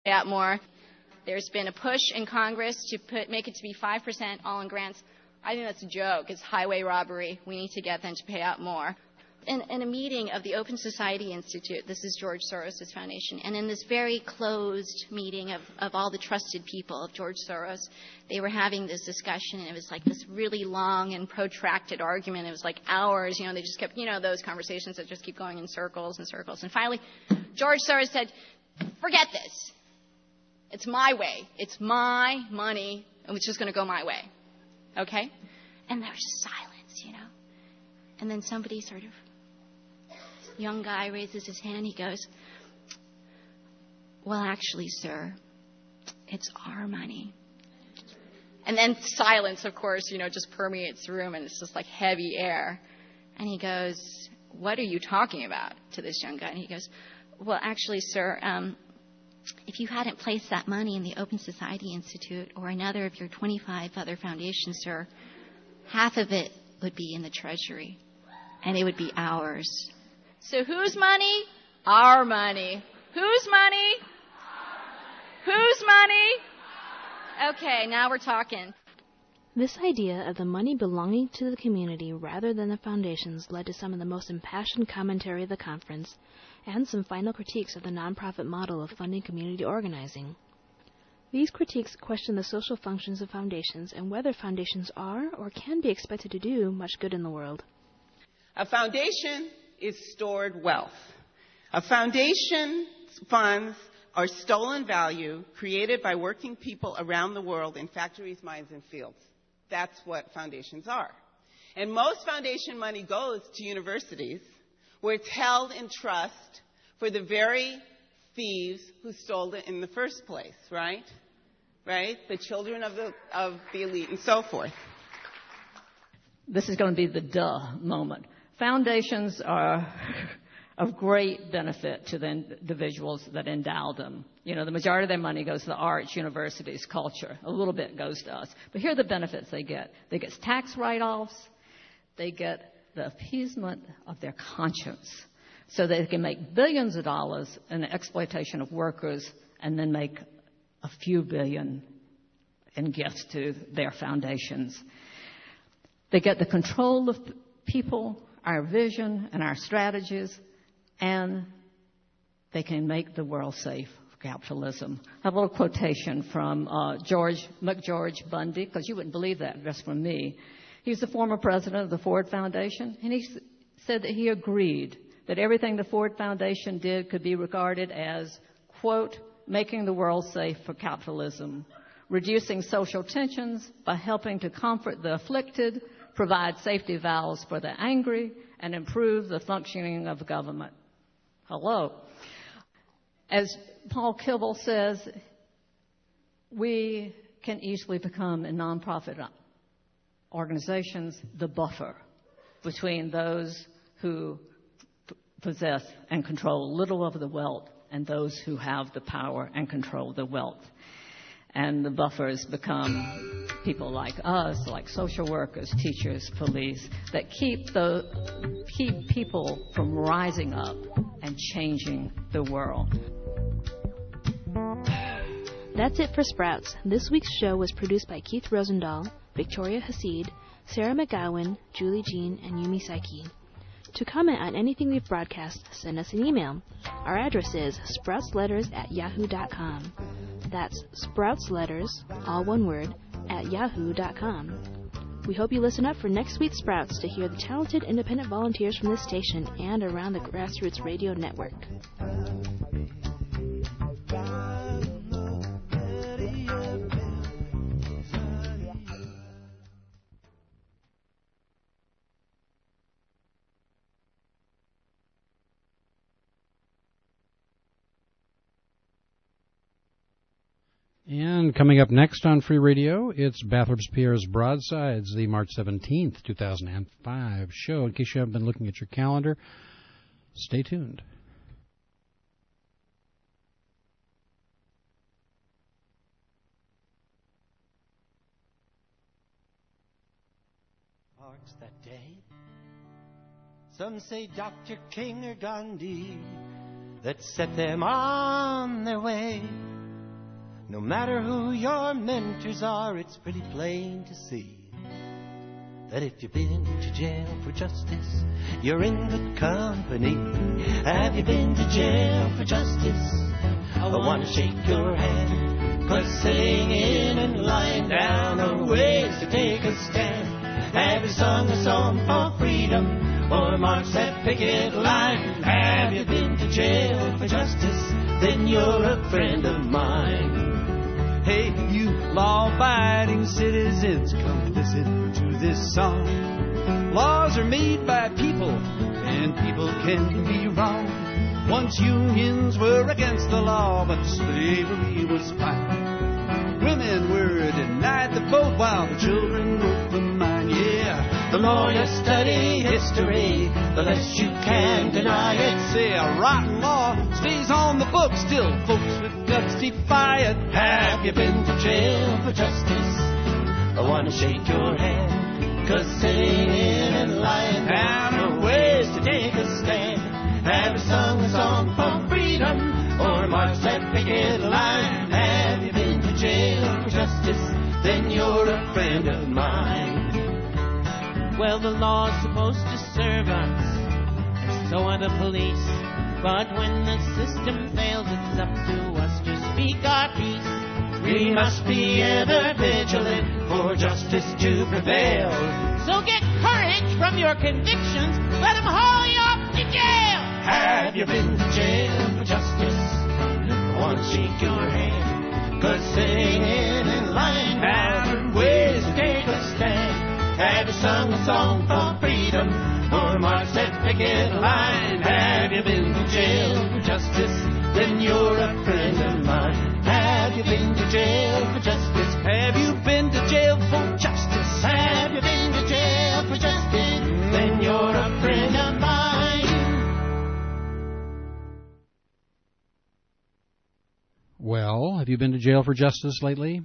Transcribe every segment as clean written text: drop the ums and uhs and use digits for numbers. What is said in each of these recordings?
out more. There's been a push in Congress to make it to be 5% all in grants. I think that's a joke. It's highway robbery. We need to get them to pay out more. In a meeting of the Open Society Institute, this is George Soros' foundation, and in this very closed meeting of all the trusted people of George Soros, they were having this discussion, and it was like this really long and protracted argument. It was like hours. They just kept, those conversations that just keep going in circles and circles. And finally, George Soros said, forget this. It's my way. It's my money, and it's just going to go my way. Okay? And there was just silence, And then somebody young guy raises his hand. He goes, well, actually, sir, it's our money. And then silence, of course, just permeates the room, and it's just like heavy air. And he goes, what are you talking about, to this young guy? And he goes, well, actually, sir, if you hadn't placed that money in the Open Society Institute or another of your 25 other foundations, sir, half of it would be in the Treasury, and it would be ours. So whose money? Our money. Whose money? Whose money? Okay, now we're talking. This idea of the money belonging to the community rather than the foundations led to some of the most impassioned commentary of the conference and some final critiques of the nonprofit model of funding community organizing. These critiques question the social functions of foundations and whether foundations are or can be expected to do much good in the world. A foundation is stored wealth. A foundation's funds are stolen value created by working people around the world in factories, mines, and fields. That's what foundations are. And most foundation money goes to universities, where it's held in trust for the very thieves who stole it in the first place, right? Right? The children of the elite and so forth. This is going to be the duh moment. Foundations are of great benefit to the individuals that endow them. The majority of their money goes to the arts, universities, culture. A little bit goes to us. But here are the benefits they get. They get tax write-offs. They get the appeasement of their conscience, so they can make billions of dollars in the exploitation of workers and then make a few billion in gifts to their foundations. They get the control of people, our vision, and our strategies, and they can make the world safe for capitalism. I have a little quotation from George Bundy, because you wouldn't believe that just from me. He's the former president of the Ford Foundation, and he said that he agreed that everything the Ford Foundation did could be regarded as, quote, making the world safe for capitalism, reducing social tensions by helping to comfort the afflicted, provide safety valves for the angry, and improve the functioning of government. Hello. As Paul Kibble says, we can easily become, in nonprofit organizations, the buffer between those who possess and control little of the wealth and those who have the power and control the wealth. And the buffers become people like us, like social workers, teachers, police, that keep people from rising up and changing the world. That's it for Sprouts. This week's show was produced by Keith Rosendahl, Victoria Hasid, Sarah McGowan, Julie Jean, and Yumi Saiki. To comment on anything we've broadcast, send us an email. Our address is sproutsletters@yahoo.com. That's sproutsletters, all one word, @yahoo.com. We hope you listen up for next week's Sprouts to hear the talented independent volunteers from this station and around the Grassroots Radio Network. And coming up next on Free Radio, it's Bathrobes Pierre's Broadsides, the March 17th, 2005 show. In case you haven't been looking at your calendar, stay tuned. Hearts that day, some say Dr. King or Gandhi, that set them on their way. No matter who your mentors are, it's pretty plain to see that if you've been to jail for justice, you're in good company. Have you been to jail for justice? I want to shake your hand, 'cause singing and lying down are ways to take a stand. Have you sung a song for freedom or marched that picket line? Have you been to jail for justice? Then you're a friend of mine. Hey, you law-abiding citizens, come listen to this song. Laws are made by people, and people can be wrong. Once unions were against the law, but slavery was fine. Women were denied the vote while the children wrote the mine. Yeah, the more you study history, the less you can deny it. Say a rotten law stays on the books, still folks with guts defy it. Have you been to jail for justice? I want to shake your hand, 'cause singing and lying down are ways to take a stand. Have you sung a song for freedom or marched that picket line? Have you been to jail for justice? Then you're a friend of mine. Well, the law's supposed to serve us, and so are the police. But when the system fails, it's up to us to speak our piece. We must be ever vigilant for justice to prevail. So get courage from your convictions, let them haul you off to jail. Have you been to jail for justice? I want to shake your hand, 'cause singing and lying down are ways to take a stand. Have you sung a song for freedom or marched that picket line? Have you been to jail for justice? Then you're a friend of mine. Have you been to jail for justice? Have you been to jail for justice? Have you been to jail for justice? Then you're a friend of mine. Well, have you been to jail for justice lately?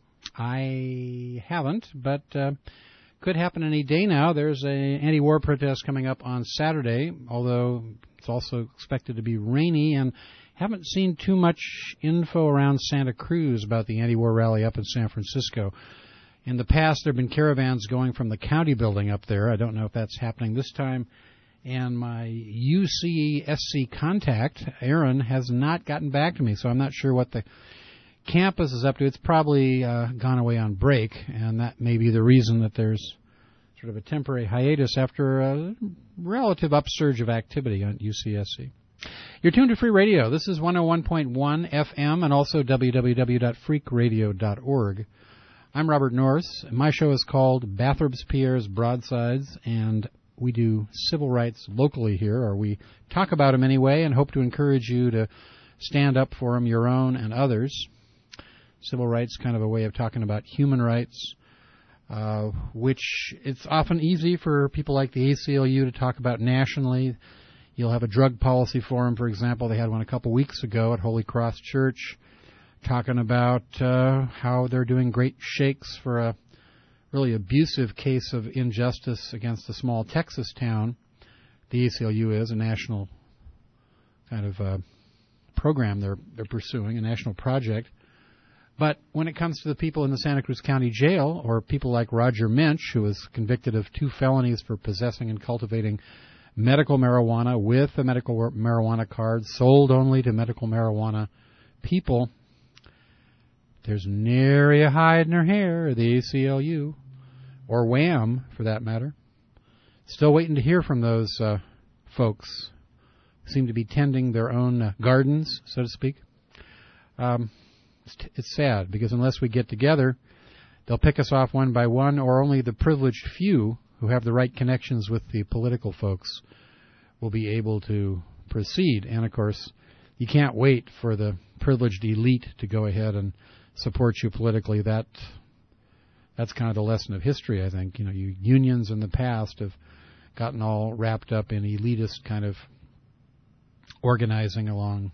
I haven't, but could happen any day now. There's a anti-war protest coming up on Saturday, although it's also expected to be rainy, and haven't seen too much info around Santa Cruz about the anti-war rally up in San Francisco. In the past, there have been caravans going from the county building up there. I don't know if that's happening this time. And my UCSC contact, Aaron, has not gotten back to me, so I'm not sure what the campus is up to. It's probably gone away on break, and that may be the reason that there's sort of a temporary hiatus after a relative upsurge of activity on UCSC. You're tuned to Free Radio. This is 101.1 FM and also www.freakradio.org. I'm Robert North. My show is called Bathurst Pierre's Broadsides, and we do civil rights locally here, or we talk about them anyway, and hope to encourage you to stand up for them, your own and others. Civil rights, kind of a way of talking about human rights, which it's often easy for people like the ACLU to talk about nationally. You'll have a drug policy forum, for example. They had one a couple weeks ago at Holy Cross Church talking about how they're doing great shakes for a really abusive case of injustice against a small Texas town. The ACLU is a national kind of program they're pursuing, a national project. But when it comes to the people in the Santa Cruz County Jail, or people like Roger Minch, who was convicted of 2 felonies for possessing and cultivating medical marijuana with a medical marijuana card sold only to medical marijuana people, there's nary a hide in her hair of the ACLU, or WHAM for that matter. Still waiting to hear from those folks who seem to be tending their own gardens, so to speak. It's sad, because unless we get together, they'll pick us off one by one, or only the privileged few who have the right connections with the political folks will be able to proceed. And, of course, you can't wait for the privileged elite to go ahead and support you politically. That's kind of the lesson of history, I think. You know, unions in the past have gotten all wrapped up in elitist kind of organizing along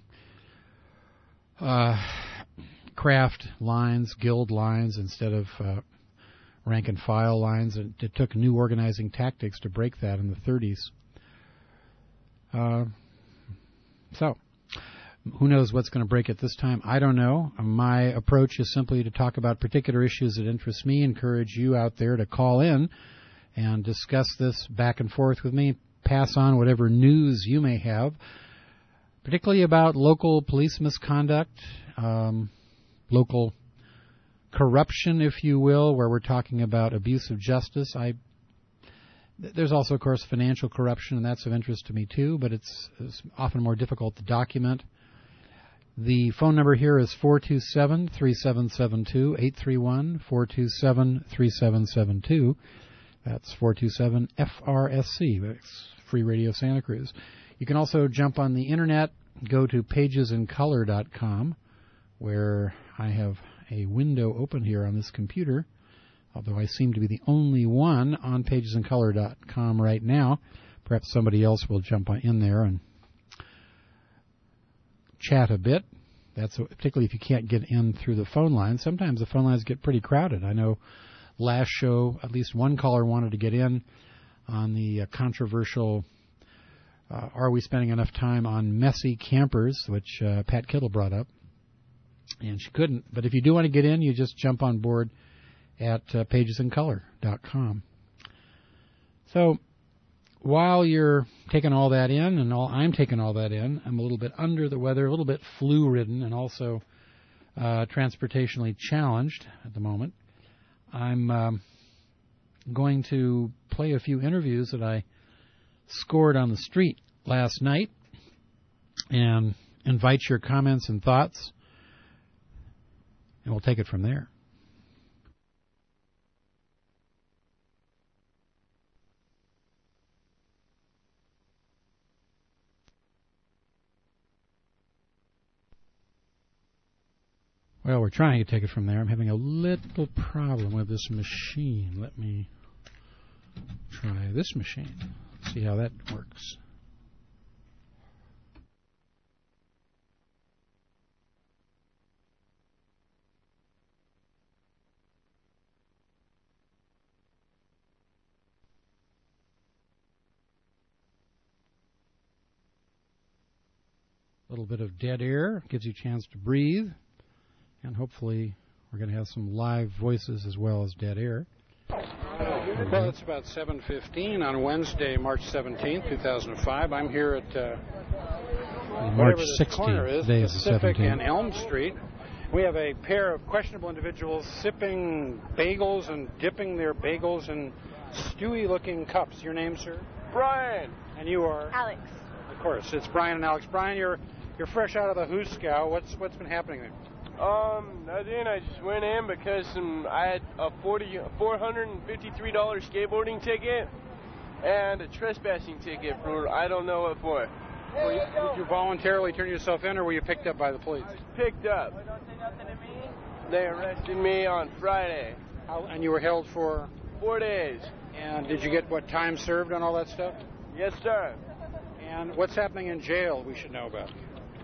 craft lines, guild lines, instead of rank and file lines. It took new organizing tactics to break that in the 30s. So Who knows what's going to break it this time? I don't know. My approach is simply to talk about particular issues that interest me, encourage you out there to call in and discuss this back and forth with me, pass on whatever news you may have, particularly about local police misconduct, local corruption, if you will, where we're talking about abuse of justice. There's also, of course, financial corruption, and that's of interest to me too, but it's often more difficult to document. The phone number here is 427-3772, 831-427-3772. That's 427-FRSC, that's Free Radio Santa Cruz. You can also jump on the Internet, go to pagesincolor.com, where I have a window open here on this computer, although I seem to be the only one on pagesincolor.com right now. Perhaps somebody else will jump in there and chat a bit. That's particularly if you can't get in through the phone line. Sometimes the phone lines get pretty crowded. I know last show at least one caller wanted to get in on the controversial are we spending enough time on messy campers, which Pat Kittle brought up, and she couldn't. But if you do want to get in, you just jump on board at pagesincolor.com. So while you're taking all that in, and I'm taking all that in, I'm a little bit under the weather, a little bit flu-ridden, and also transportationally challenged at the moment. I'm going to play a few interviews that I scored on the street last night and invite your comments and thoughts, and we'll take it from there. Well, we're trying to take it from there. I'm having a little problem with this machine. Let me try this machine. See how that works. A little bit of dead air gives you a chance to breathe. And hopefully we're going to have some live voices as well as dead air. Well, it's about 7:15 on Wednesday, March 17th, 2005. I'm here at March 16th, day of the 17th. Pacific and Elm Street. We have a pair of questionable individuals sipping bagels and dipping their bagels in stewy-looking cups. Your name, sir? Brian. And you are? Alex. Of course, it's Brian and Alex. Brian, you're fresh out of the Hooskow. What's been happening there? Nothing. I just went in because I had a $453 skateboarding ticket and a trespassing ticket for I don't know what for. Did you voluntarily turn yourself in, or were you picked up by the police? I was picked up. They arrested me on Friday. And you were held for? 4 days. And did you get what time served on all that stuff? Yes, sir. And what's happening in jail we should know about?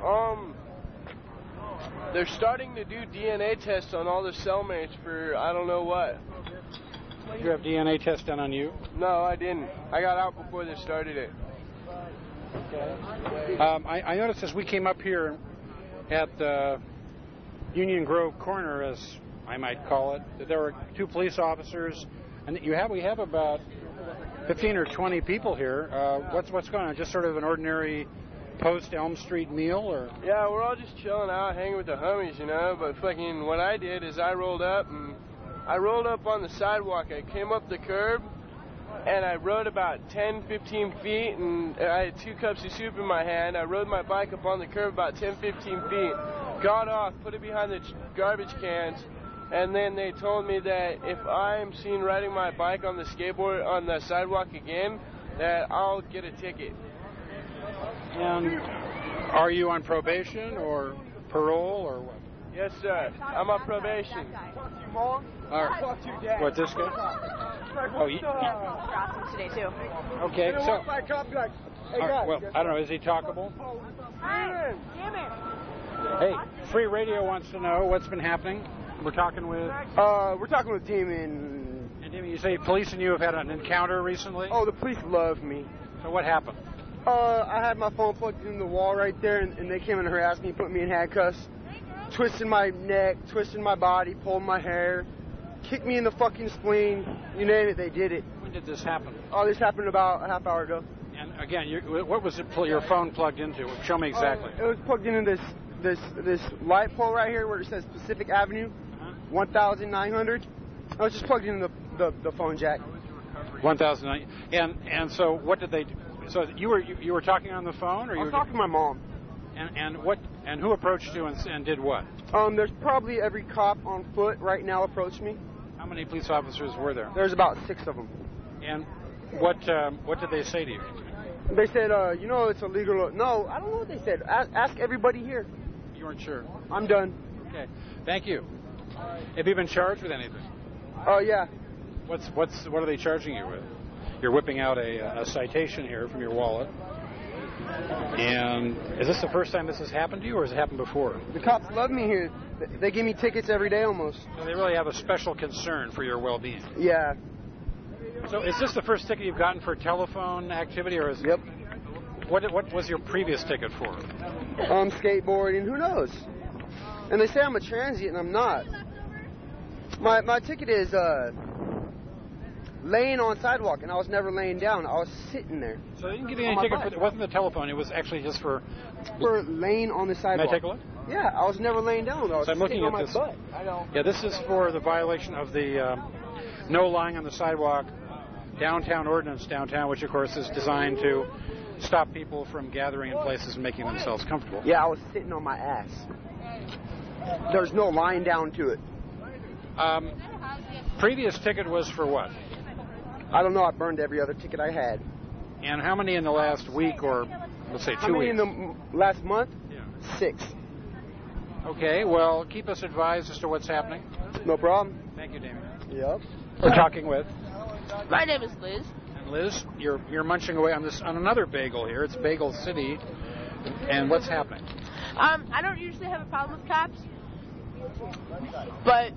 They're starting to do DNA tests on all the cellmates for I don't know what. Did you have DNA tests done on you? No, I didn't. I got out before they started it. Okay. I noticed as we came up here at the Union Grove corner, as I might call it, that there were two police officers, and we have about 15 or 20 people here. What's going on? Just sort of an ordinary post-Elm Street meal, or? Yeah, we're all just chilling out, hanging with the homies, you know, but fucking what I did is I rolled up on the sidewalk. I came up the curb, and I rode about 10, 15 feet, and I had 2 cups of soup in my hand. I rode my bike up on the curb about 10, 15 feet, got off, put it behind the garbage cans, and then they told me that if I'm seen riding my bike on the sidewalk again, that I'll get a ticket. And are you on probation or parole or what? Yes, sir. I'm on probation. All right. What, this guy? Oh, today too. Okay, so. All right, well, I don't know. Is he talkable? Hey, Free Radio wants to know what's been happening. We're talking with. We're talking with Damon. And Damon, you say police and you have had an encounter recently? Oh, the police love me. So what happened? I had my phone plugged into the wall right there, and they came and harassed me, put me in handcuffs, twisted my neck, twisted my body, pulled my hair, kicked me in the fucking spleen. You name it, they did it. When did this happen? Oh, this happened about a half hour ago. And again, what was your phone plugged into? Show me exactly. It was plugged into this light pole right here where it says Pacific Avenue, 1,900. I was just plugged into the phone jack. 1,009. And so what did they do? So you were talking on the phone, or I was talking to my mom. And who approached you and did what? There's probably every cop on foot right now approached me. How many police officers were there? There's about 6 of them. And what did they say to you? They said, it's illegal. No, I don't know what they said. Ask everybody here. You weren't sure? I'm done. Okay. Thank you. Have you been charged with anything? Oh, yeah. What are they charging you with? You're whipping out a citation here from your wallet. And is this the first time this has happened to you, or has it happened before? The cops love me here. They give me tickets every day almost. So they really have a special concern for your well-being. Yeah. So is this the first ticket you've gotten for telephone activity, or is Yep. What was your previous ticket for? Skateboarding. Who knows? And they say I'm a transient, and I'm not. My ticket is laying on sidewalk, and I was never laying down. I was sitting there. So they didn't give you any ticket for it wasn't the telephone. It was actually just for laying on the sidewalk. May I take a look? Yeah, I was never laying down. I was I'm looking sitting on at my this. butt. I know. Yeah, this is for the violation of the no lying on the sidewalk downtown ordinance downtown, which of course is designed to stop people from gathering in places and making themselves comfortable. Yeah, I was sitting on my ass. There's no lying down to it. Previous ticket was for what? I don't know. I burned every other ticket I had. And how many in the last week, or let's say 2 weeks? How many in the last month? Yeah. 6. Okay, well, keep us advised as to what's happening. No problem. Thank you, Damien. Yep. We're talking with? My name is Liz. And Liz, you're munching away on another bagel here. It's Bagel City. And what's happening? I don't usually have a problem with cops, but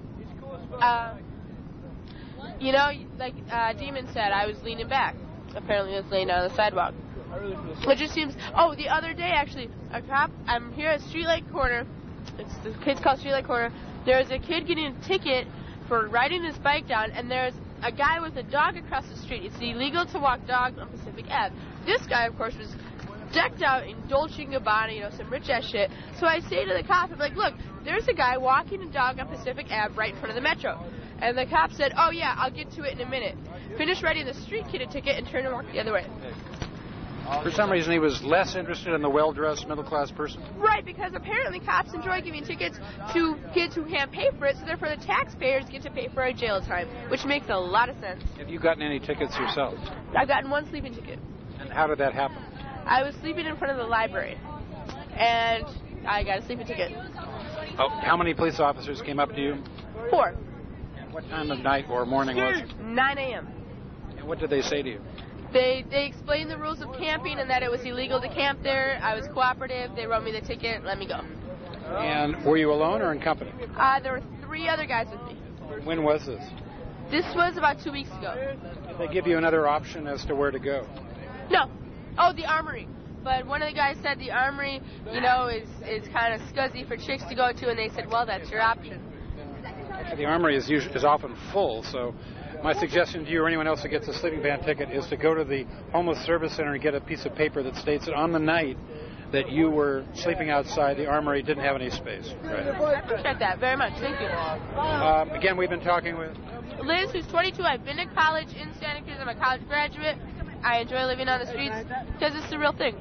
like Demon said, I was leaning back. Apparently, I was laying down on the sidewalk. It just seems. Oh, the other day actually, a cop. I'm here at Streetlight Corner. The kid's called Streetlight Corner. There's a kid getting a ticket for riding his bike down, and there's a guy with a dog across the street. It's illegal to walk dogs on Pacific Ave. This guy, of course, was decked out in Dolce & Gabbana, some rich-ass shit. So I say to the cop, I'm like, look, there's a guy walking a dog on Pacific Ave right in front of the Metro. And the cop said, oh, yeah, I'll get to it in a minute. Finished writing the street kid a ticket and turned and walked the other way. For some reason, he was less interested in the well-dressed middle-class person? Right, because apparently cops enjoy giving tickets to kids who can't pay for it, so therefore the taxpayers get to pay for our jail time, which makes a lot of sense. Have you gotten any tickets yourself? I've gotten one sleeping ticket. And how did that happen? I was sleeping in front of the library, and I got a sleeping ticket. Oh, how many police officers came up to you? 4. And what time of night or morning was it? 9 a.m. And what did they say to you? They explained the rules of camping and that it was illegal to camp there. I was cooperative. They wrote me the ticket, let me go. And were you alone or in company? There were 3 other guys with me. When was this? This was about 2 weeks ago. Did they give you another option as to where to go? No. Oh, the Armory. But one of the guys said the Armory, is kind of scuzzy for chicks to go to, and they said, well, that's your option. Actually, the Armory is often full, so my suggestion to you or anyone else who gets a sleeping bag ticket is to go to the Homeless Service Center and get a piece of paper that states that on the night that you were sleeping outside, the Armory didn't have any space. Right. I appreciate that very much. Thank you. Again, we've been talking with Liz, who's 22. I've been to college in Santa Cruz. I'm a college graduate. I enjoy living on the streets because it's the real thing.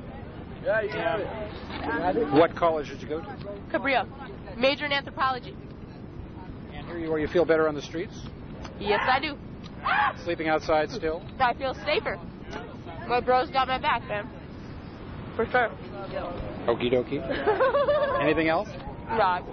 What college did you go to? Cabrillo. Major in anthropology. And here you are. You feel better on the streets? Yes, I do. Sleeping outside still? I feel safer. My bro's got my back, man. For sure. Okie dokie. Anything else? Rock.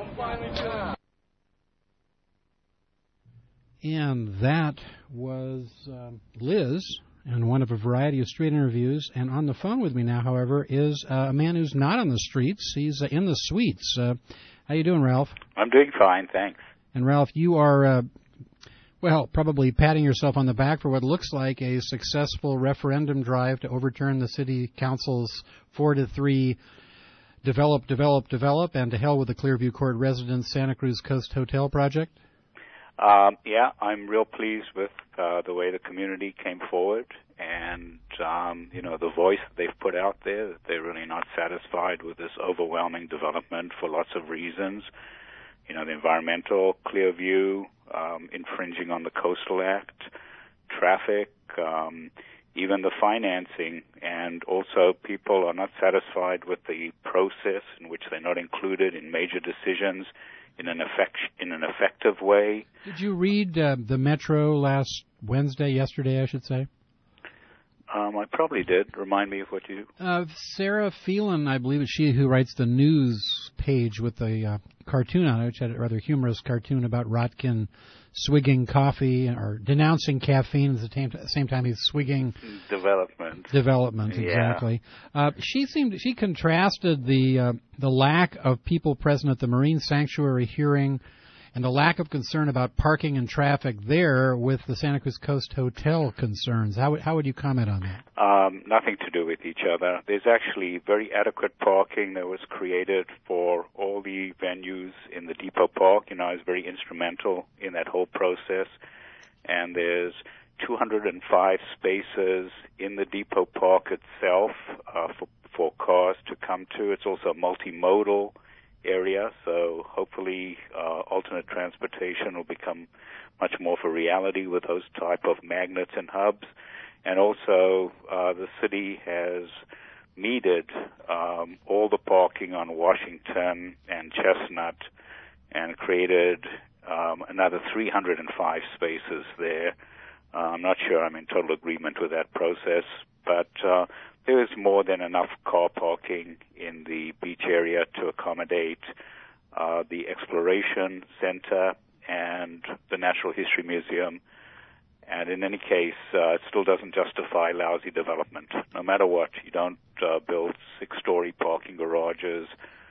And that was Liz, and one of a variety of street interviews. And on the phone with me now, however, is a man who's not on the streets. He's in the suites. How you doing, Ralph? I'm doing fine, thanks. And Ralph, you are Well, probably patting yourself on the back for what looks like a successful referendum drive to overturn the city council's 4-3 develop, and to hell with the Clearview Court Residence Santa Cruz Coast Hotel project. Yeah, I'm real pleased with the way the community came forward and, the voice that they've put out there, that they're really not satisfied with this overwhelming development for lots of reasons. The environmental, Clearview, infringing on the Coastal Act, traffic, even the financing, and also people are not satisfied with the process in which they're not included in major decisions in an effective way. Did you read the Metro yesterday, I should say? I probably did. Remind me of what you... Sarah Phelan, I believe it's she who writes the news page with the cartoon on it, which had a rather humorous cartoon about Rotkin swigging coffee or denouncing caffeine at the same time he's swigging... Development, exactly. Yeah. She contrasted the lack of people present at the Marine Sanctuary hearing and the lack of concern about parking and traffic there with the Santa Cruz Coast Hotel concerns. How would you comment on that? Nothing to do with each other. There's actually very adequate parking that was created for all the venues in the Depot Park. I was very instrumental in that whole process. And there's 205 spaces in the Depot Park itself for cars to come to. It's also a multimodal area, so hopefully alternate transportation will become much more of a reality with those type of magnets and hubs. And also the city has metered all the parking on Washington and Chestnut and created another 305 spaces there. I'm not sure I'm in total agreement with that process, but there is more than enough car parking in the beach area to accommodate the Exploration Center and the Natural History Museum. And in any case, it still doesn't justify lousy development. No matter what, you don't build 6-story parking garages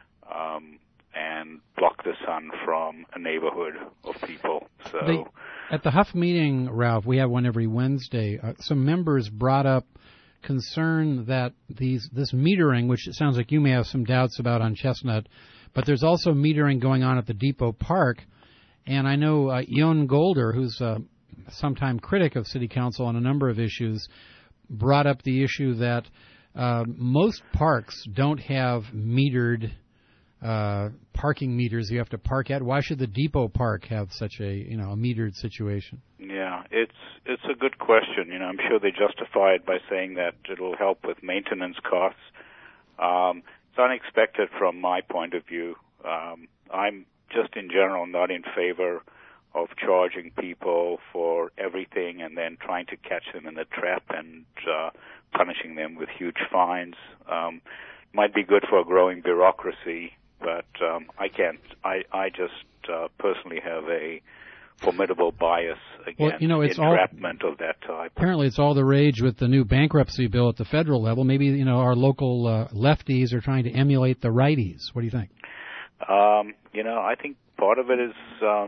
and block the sun from a neighborhood of people. So at the Huff meeting, Ralph, we have one every Wednesday. Some members brought up concern that this metering, which it sounds like you may have some doubts about on Chestnut, but there's also metering going on at the Depot Park. And I know Yon Golder, who's a sometime critic of City Council on a number of issues, brought up the issue that most parks don't have metered parking meters you have to park at. Why should the Depot Park have such a metered situation? Yeah, it's a good question. I'm sure they justify it by saying that it'll help with maintenance costs. It's unexpected from my point of view. I'm just in general not in favor of charging people for everything and then trying to catch them in the trap and punishing them with huge fines. Might be good for a growing bureaucracy, but I can't. I just personally have a formidable bias against entrapment of that type. Apparently it's all the rage with the new bankruptcy bill at the federal level. Maybe, our local lefties are trying to emulate the righties. What do you think? I think part of it is,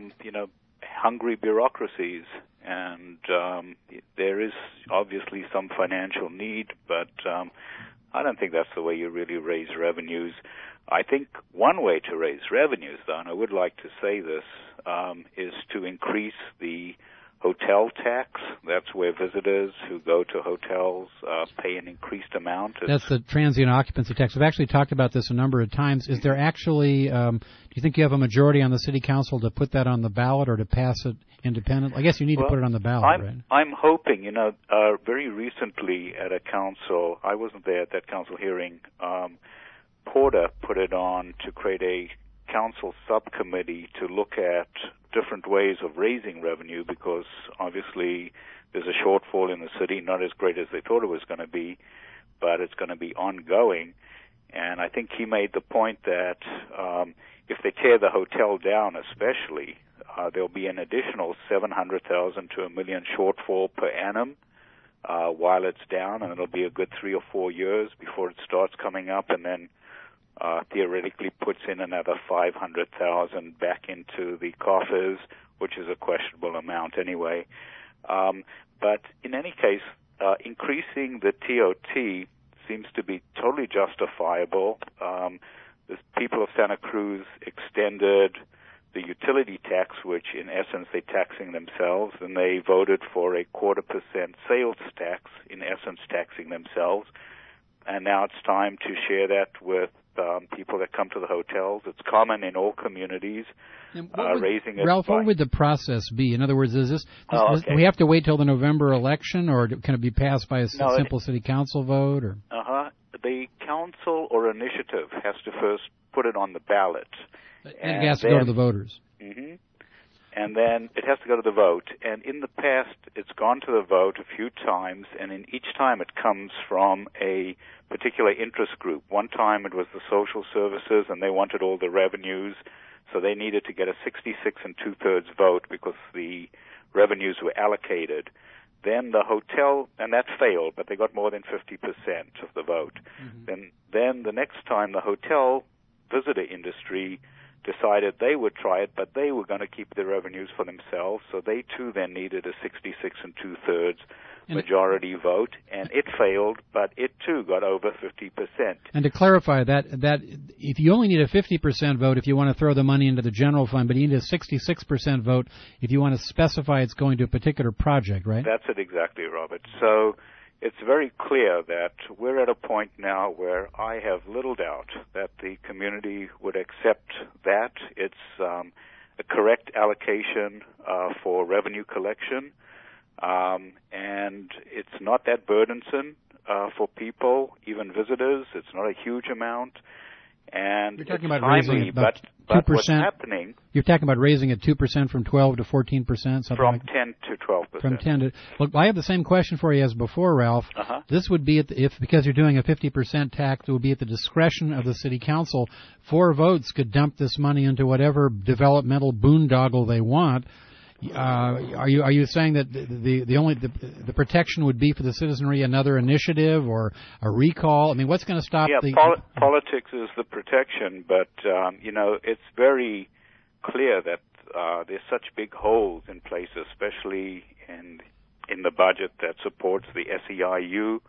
hungry bureaucracies, and there is obviously some financial need, but I don't think that's the way you really raise revenues. I think one way to raise revenues, though, and I would like to say this, is to increase the hotel tax. That's where visitors who go to hotels pay an increased amount. That's the transient occupancy tax. We've actually talked about this a number of times. Is there actually, do you think you have a majority on the City Council to put that on the ballot or to pass it independently? I guess you need to put it on the ballot, right? I'm hoping, very recently at a council, I wasn't there at that council hearing, Porter put it on to create a council subcommittee to look at different ways of raising revenue, because obviously there's a shortfall in the city, not as great as they thought it was going to be, but it's going to be ongoing. And I think he made the point that if they tear the hotel down especially, there'll be an additional $700,000 to $1 million shortfall per annum while it's down, and it'll be a good 3 or 4 years before it starts coming up, and then theoretically puts in another $500,000 back into the coffers which is a questionable amount anyway. But in any case, increasing the TOT seems to be totally justifiable. The people of Santa Cruz extended the utility tax, which in essence they're taxing themselves, and they voted for a 0.25% sales tax, in essence taxing themselves. And now it's time to share that with people that come to the hotels. It's common in all communities. Raising it. Ralph, what would the process be? In other words, is this do we have to wait till the November election, or can it be passed by a simple city council vote? Or the council or initiative has to first put it on the ballot, and it has to go to the voters. Mm-hmm. And then it has to go to the vote. And in the past, it's gone to the vote a few times, and in each time it comes from a particular interest group. One time it was the social services, and they wanted all the revenues, so they needed to get a 66 2/3 vote because the revenues were allocated. Then the hotel, and that failed, but they got more than 50% of the vote. Mm-hmm. Then the next time the hotel visitor industry decided they would try it, but they were going to keep the revenues for themselves, so they too then needed a 66 2/3 majority vote, and it failed, but it too got over 50%. And to clarify that if you only need a 50% vote if you want to throw the money into the general fund, but you need a 66% vote if you want to specify it's going to a particular project, right? That's it exactly, Robert. So it's very clear that we're at a point now where I have little doubt that the community would accept that. It's a correct allocation for revenue collection, and it's not that burdensome for people, even visitors. It's not a huge amount. And you're talking about timely, raising it about 2%. What's happening? You're talking about raising it 2% from 12 to 14%, something from like 10 to 12%. From 10 to. Look, I have the same question for you as before, Ralph. Uh-huh. This would be because you're doing a 50% tax, it would be at the discretion of the city council. 4 votes could dump this money into whatever developmental boondoggle they want. Are you saying that the protection would be for the citizenry another initiative or a recall? I mean, what's going to stop the politics is the protection, but it's very clear that there's such big holes in place, especially in the budget that supports the SEIU,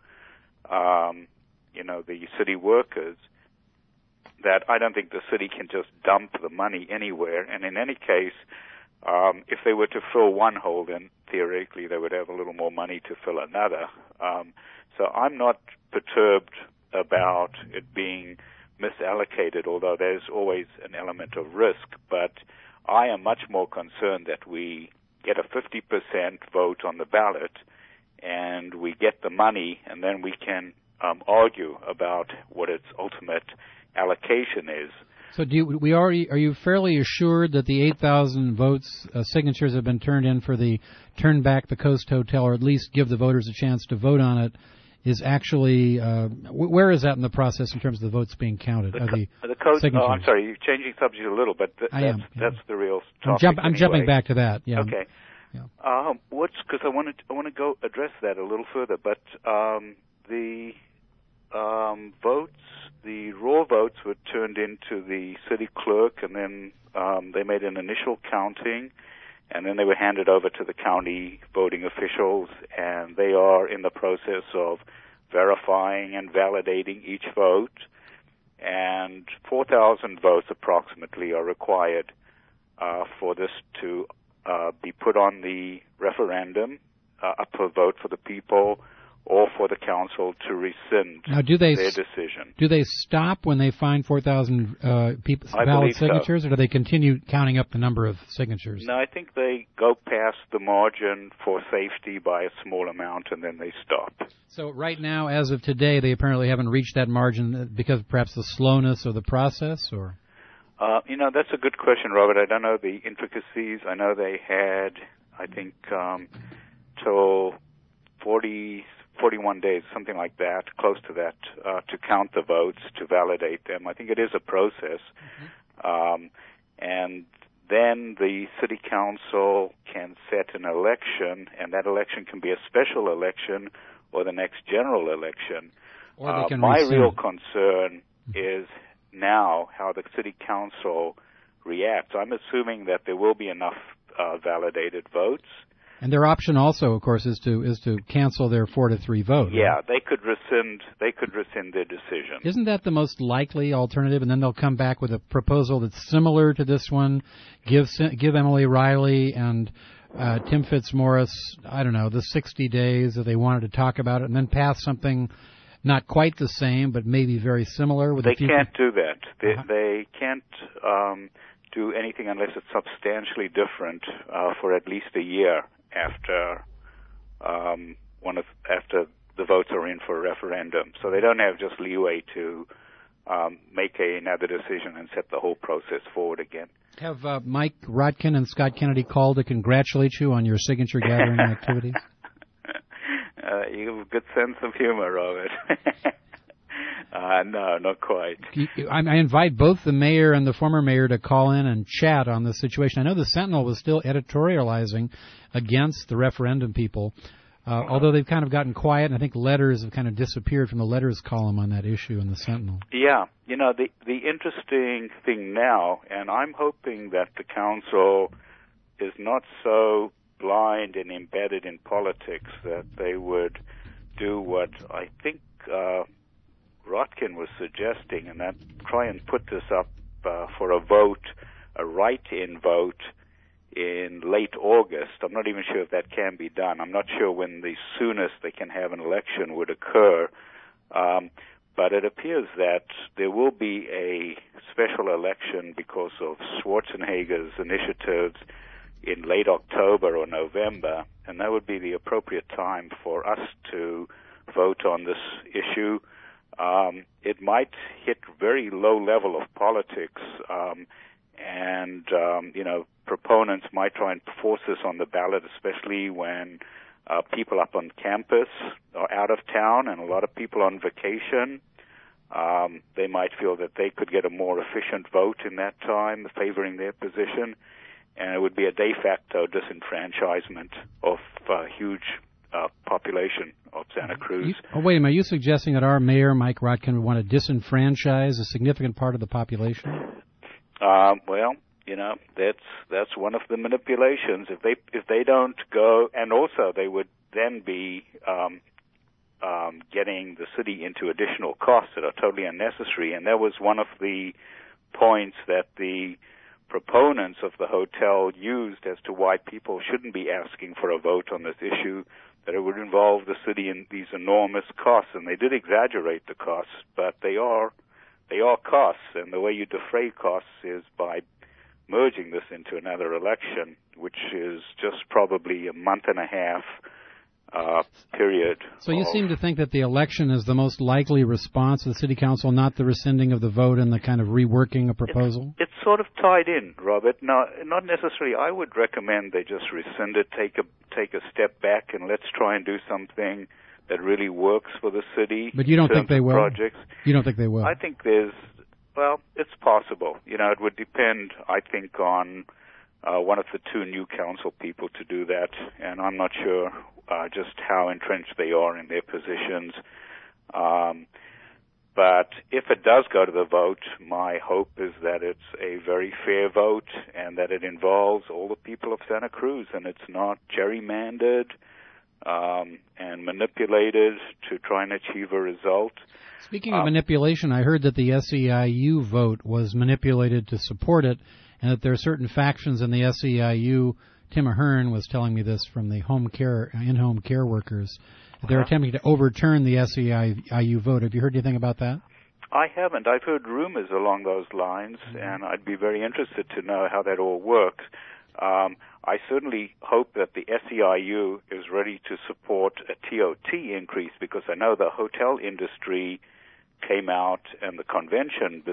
the city workers, that I don't think the city can just dump the money anywhere. And in any case, if they were to fill one hole, then theoretically they would have a little more money to fill another. So I'm not perturbed about it being misallocated, although there's always an element of risk. But I am much more concerned that we get a 50% vote on the ballot and we get the money, and then we can argue about what its ultimate allocation is. So are you fairly assured that the 8,000 votes, signatures have been turned in for the Turn Back the Coast Hotel, or at least give the voters a chance to vote on it, is actually, where is that in the process in terms of the votes being counted? The coast, I'm sorry, you're changing subject a little, but that's the real topic. I'm jumping back to that, yeah. Okay. Yeah. Because I want to go address that a little further, but the votes, the raw votes were turned into the city clerk, and then they made an initial counting, and then they were handed over to the county voting officials, and they are in the process of verifying and validating each vote, and 4,000 votes approximately are required for this to be put on the referendum, up for vote for the people, or for the council to rescind their decision. Do they stop when they find 4,000 valid signatures, or do they continue counting up the number of signatures? No, I think they go past the margin for safety by a small amount, and then they stop. So right now, as of today, they apparently haven't reached that margin because of perhaps the slowness of the process, or? That's a good question, Robert. I don't know the intricacies. I know they had, I think, till 41 days, something like that, close to that, to count the votes, to validate them. I think it is a process. Mm-hmm. And then the city council can set an election, and that election can be a special election or the next general election. Or they can my real concern is now how the city council reacts. I'm assuming that there will be enough validated votes. And their option also, of course, is to cancel their 4-3 vote. Yeah, right? they could rescind their decision. Isn't that the most likely alternative? And then they'll come back with a proposal that's similar to this one, give Emily Riley and Tim Fitzmaurice, I don't know, the 60 days that they wanted to talk about it, and then pass something not quite the same, but maybe very similar. They can't do that. They can't do anything unless it's substantially different for at least a year after after the votes are in for a referendum. So they don't have just leeway to make another decision and set the whole process forward again. Have Mike Rotkin and Scott Kennedy called to congratulate you on your signature gathering activities? You have a good sense of humor, Robert. No, not quite. I invite both the mayor and the former mayor to call in and chat on the situation. I know the Sentinel was still editorializing against the referendum people, although they've kind of gotten quiet, and I think letters have kind of disappeared from the letters column on that issue in the Sentinel. Yeah, the interesting thing now, and I'm hoping that the council is not so blind and embedded in politics that they would do what I think Rotkin was suggesting, and that try and put this up for a vote, a write-in vote in late August. I'm not even sure if that can be done. I'm not sure when the soonest they can have an election would occur. But it appears that there will be a special election because of Schwarzenegger's initiatives in late October or November, and that would be the appropriate time for us to vote on this issue. It might hit very low level of politics, and proponents might try and force this on the ballot, especially when people up on campus are out of town and a lot of people on vacation. They might feel that they could get a more efficient vote in that time, favoring their position, and it would be a de facto disenfranchisement of a huge population of Santa Cruz. Wait a minute, are you suggesting that our mayor, Mike Rotkin, would want to disenfranchise a significant part of the population? Well, that's one of the manipulations. If they don't go, and also they would then be getting the city into additional costs that are totally unnecessary, and that was one of the points that the proponents of the hotel used as to why people shouldn't be asking for a vote on this issue, that it would involve the city in these enormous costs, and they did exaggerate the costs, but they are costs, and the way you defray costs is by merging this into another election, which is just probably a month and a half period. So you seem to think that the election is the most likely response of the city council, not the rescinding of the vote and the kind of reworking a proposal? It's sort of tied in, Robert. No, not necessarily. I would recommend they just rescind it, take a step back, and let's try and do something that really works for the city. But you don't think they will? Projects. You don't think they will? I think it's possible. It would depend, I think, on one of the two new council people to do that, and I'm not sure just how entrenched they are in their positions. But if it does go to the vote, my hope is that it's a very fair vote and that it involves all the people of Santa Cruz, and it's not gerrymandered and manipulated to try and achieve a result. Speaking of manipulation, I heard that the SEIU vote was manipulated to support it, and that there are certain factions in the SEIU. Tim Ahern was telling me this from the in-home care workers. They're attempting to overturn the SEIU vote. Have you heard anything about that? I haven't. I've heard rumors along those lines, and I'd be very interested to know how that all works. I certainly hope that the SEIU is ready to support a TOT increase, because I know the hotel industry came out and the convention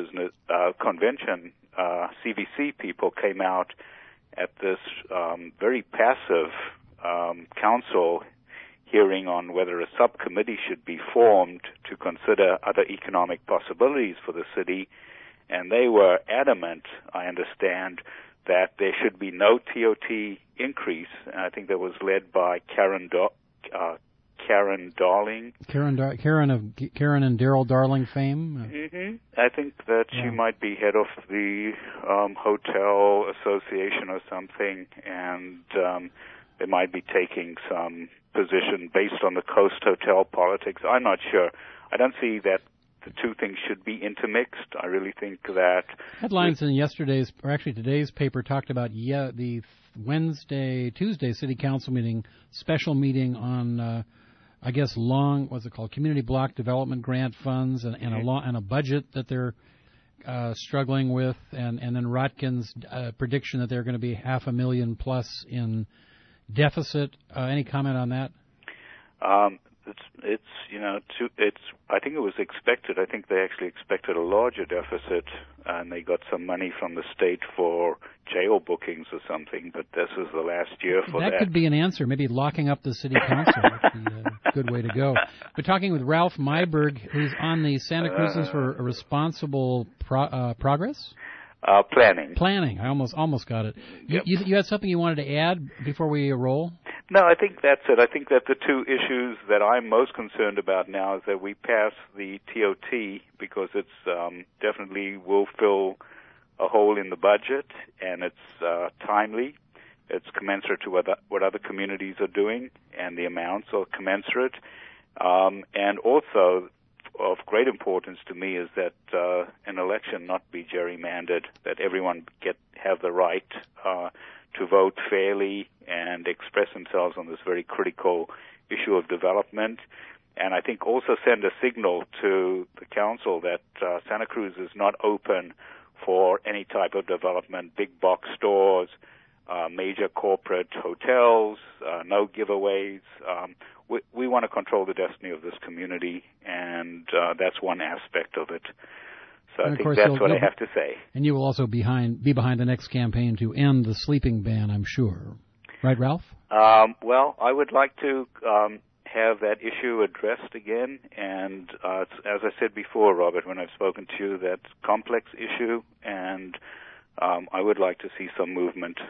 CVC people came out at this very passive council hearing on whether a subcommittee should be formed to consider other economic possibilities for the city, and they were adamant, I understand, that there should be no TOT increase. And I think that was led by Karen Darling. Karen and Daryl Darling fame. I think that she might be head of the hotel association or something, and they might be taking some position based on the Coast Hotel politics. I'm not sure. I don't see that the two things should be intermixed. I really think that headlines in yesterday's, or actually today's paper, talked about the Tuesday City Council meeting, special meeting on, I guess, community block development grant funds and a budget that they're struggling with, and then Rotkin's prediction that they're going to be $500,000 plus in deficit. Any comment on that? I think it was expected. I think they actually expected a larger deficit, and they got some money from the state for jail bookings or something, but this is the last year for that. That could be an answer. Maybe locking up the city council would be a good way to go. We're talking with Ralph Myberg, who's on the Santa Cruzans for a Responsible Progress? Planning. I almost got it. Yep. You had something you wanted to add before we roll? No, I think that's it. I think that the two issues that I'm most concerned about now is that we pass the TOT because it's definitely will fill a hole in the budget, and it's timely. It's commensurate to what other communities are doing, and the amounts are commensurate. And also, of great importance to me is that an election not be gerrymandered, that everyone have the right to vote fairly and express themselves on this very critical issue of development. And I think also send a signal to the council that Santa Cruz is not open for any type of development, big box stores, major corporate hotels, no giveaways. We want to control the destiny of this community, and that's one aspect of it. So I think that's what I have to say. And you will also be behind the next campaign to end the sleeping ban, I'm sure. Right, Ralph? Well, I would like to have that issue addressed again. And as I said before, Robert, when I've spoken to you, that's a complex issue, and I would like to see some movement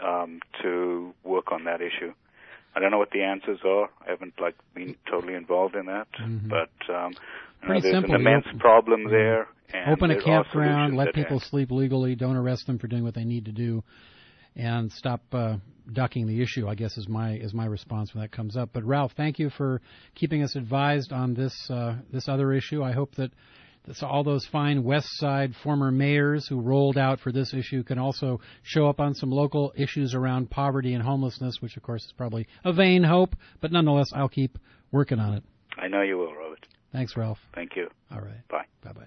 to work on that issue. I don't know what the answers are. I haven't been totally involved in that, but there's simple. an immense problem there. And open a campground, let people sleep legally, don't arrest them for doing what they need to do, and stop ducking the issue, I guess, is my response when that comes up. But Ralph, thank you for keeping us advised on this other issue. I hope that all those fine West Side former mayors who rolled out for this issue can also show up on some local issues around poverty and homelessness, which, of course, is probably a vain hope. But nonetheless, I'll keep working on it. I know you will, Robert. Thanks, Ralph. Thank you. All right. Bye. Bye-bye.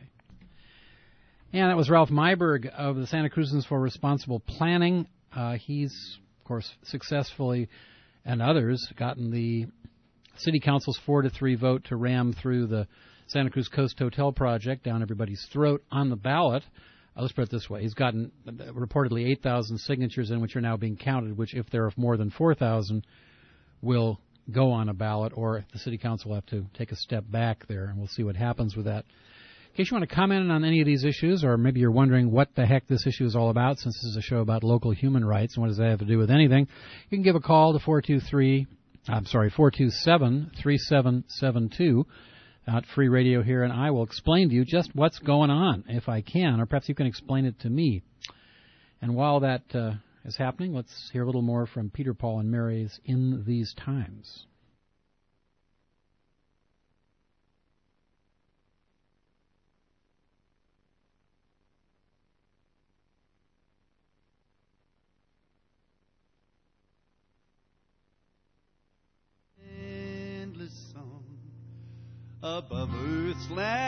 And that was Ralph Myberg of the Santa Cruzans for Responsible Planning. He's, of course, successfully, and others, gotten the City Council's 4-3 vote to ram through the Santa Cruz Coast Hotel project down everybody's throat on the ballot. Let's put it this way. He's gotten reportedly 8,000 signatures in, which are now being counted, which, if there are more than 4,000, will go on a ballot, or the City Council will have to take a step back there, and we'll see what happens with that. In case you want to comment on any of these issues, or maybe you're wondering what the heck this issue is all about, since this is a show about local human rights, and what does that have to do with anything, you can give a call to 423-3772, at Free Radio here, and I will explain to you just what's going on, if I can, or perhaps you can explain it to me. And while that is happening, let's hear a little more from Peter, Paul, and Mary's In These Times. Above earth's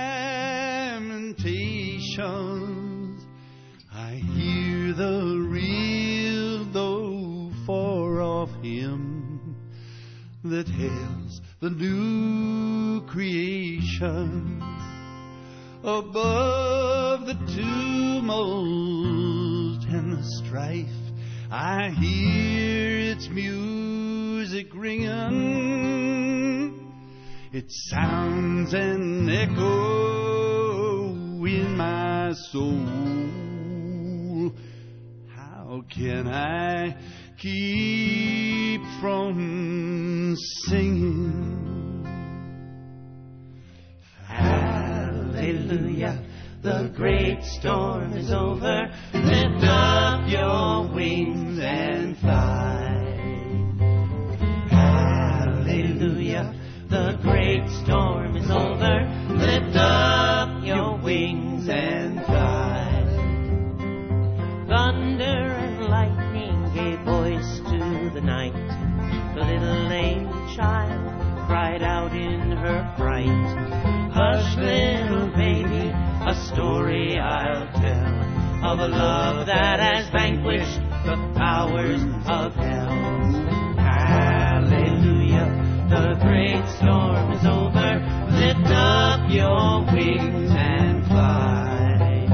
lamentations, I hear the real though far off hymn that hails the new creation. Above the tumult and the strife, I hear its music ringing. It sounds an echo in my soul. How can I keep from singing Hallelujah. The great storm is over. Lift up your wings and fly. Hallelujah. The great storm is over. Lift up your wings and fly. Thunder and lightning gave voice to the night. The little lame child cried out in her fright. Hush, little baby, a story I'll tell of a love that has vanquished the powers of hell. Hallelujah, the great storm is over. Lift up your wings and fly.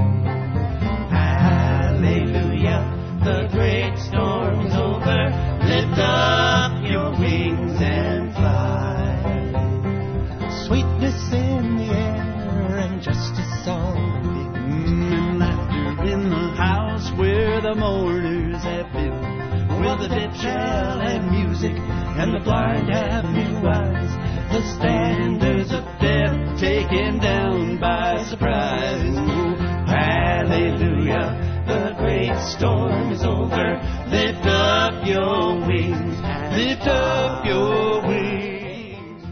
Hallelujah, the great storm is over. Lift up your wings and fly. Sweetness in the air and justice on the and laughter in the house where the mourners have been. Well, the dead shall have music and the blind have new eyes. The standards of death taken down by surprise. Ooh, hallelujah, the great storm is over. Lift up your wings, lift up your wings.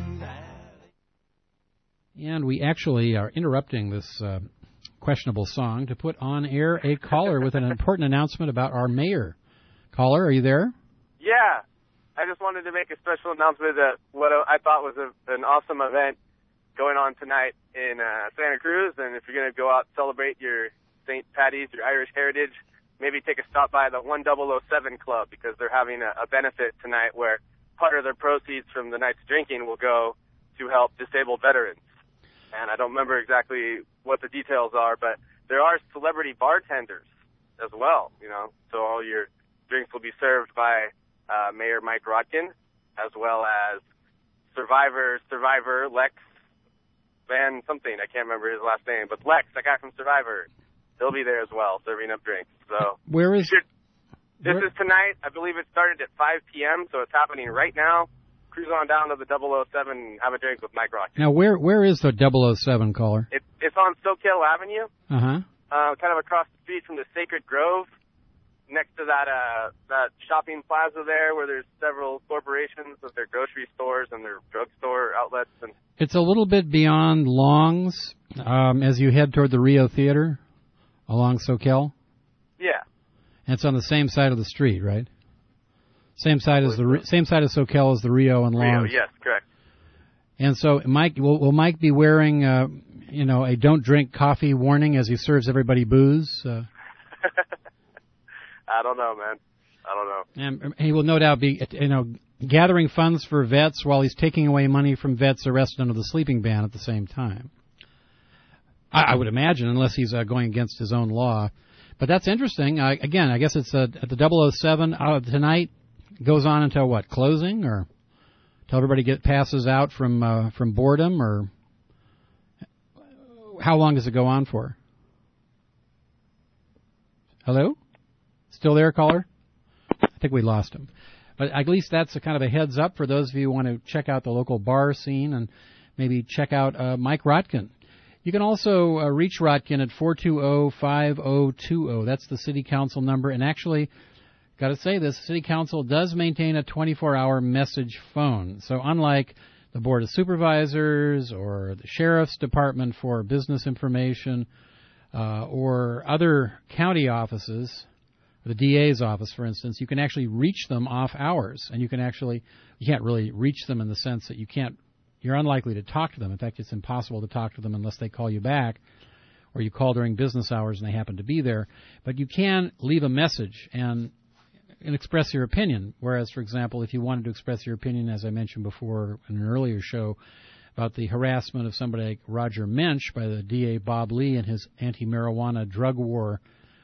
And we actually are interrupting this questionable song to put on air a caller with an important announcement about our mayor. Caller, are you there? Yeah. I just wanted to make a special announcement that what I thought was an awesome event going on tonight in Santa Cruz. And if you're going to go out and celebrate your St. Paddy's, your Irish heritage, maybe take a stop by the 1007 Club, because they're having a benefit tonight where part of their proceeds from the night's drinking will go to help disabled veterans. And I don't remember exactly what the details are, but there are celebrity bartenders as well, you know, so all your drinks will be served by Mayor Mike Rodkin, as well as Survivor Lex Van something. I can't remember his last name, but Lex, that guy from Survivor, he'll be there as well, serving up drinks. So where is this is tonight. I believe it started at 5 p.m., so it's happening right now. Cruise on down to the 007 and have a drink with Mike Rodkin. Now, where is the 007, caller? It's on Soquel Avenue. Uh-huh. Kind of across the street from the Sacred Grove, next to that shopping plaza there, where there's several corporations with their grocery stores and their drugstore outlets. And it's a little bit beyond Long's as you head toward the Rio Theater along Soquel. Yeah. And it's on the same side of the street, right? Same side as Soquel as the Rio and Long's. Rio, yes, correct. And so, Mike, will Mike be wearing, a don't drink coffee warning as he serves everybody booze? I don't know, man. I don't know. And he will no doubt be, gathering funds for vets while he's taking away money from vets arrested under the sleeping ban at the same time. I would imagine, unless he's going against his own law. But that's interesting. Again, I guess it's at the 007 tonight. Goes on until what? Closing, or till everybody passes out from boredom, or how long does it go on for? Hello? Still there, caller? I think we lost him. But at least that's a kind of a heads up for those of you who want to check out the local bar scene and maybe check out Mike Rodkin. You can also reach Rodkin at 420-5020. That's the city council number. And actually, got to say this, City Council does maintain a 24-hour message phone. So unlike the Board of Supervisors or the Sheriff's Department for business information or other county offices, the DA's office, for instance, you can actually reach them off hours. And you can't really reach them in the sense that you're unlikely to talk to them. In fact, it's impossible to talk to them unless they call you back or you call during business hours and they happen to be there. But you can leave a message and express your opinion. Whereas, for example, if you wanted to express your opinion, as I mentioned before in an earlier show, about the harassment of somebody like Roger Mensch by the DA Bob Lee and his anti-marijuana drug war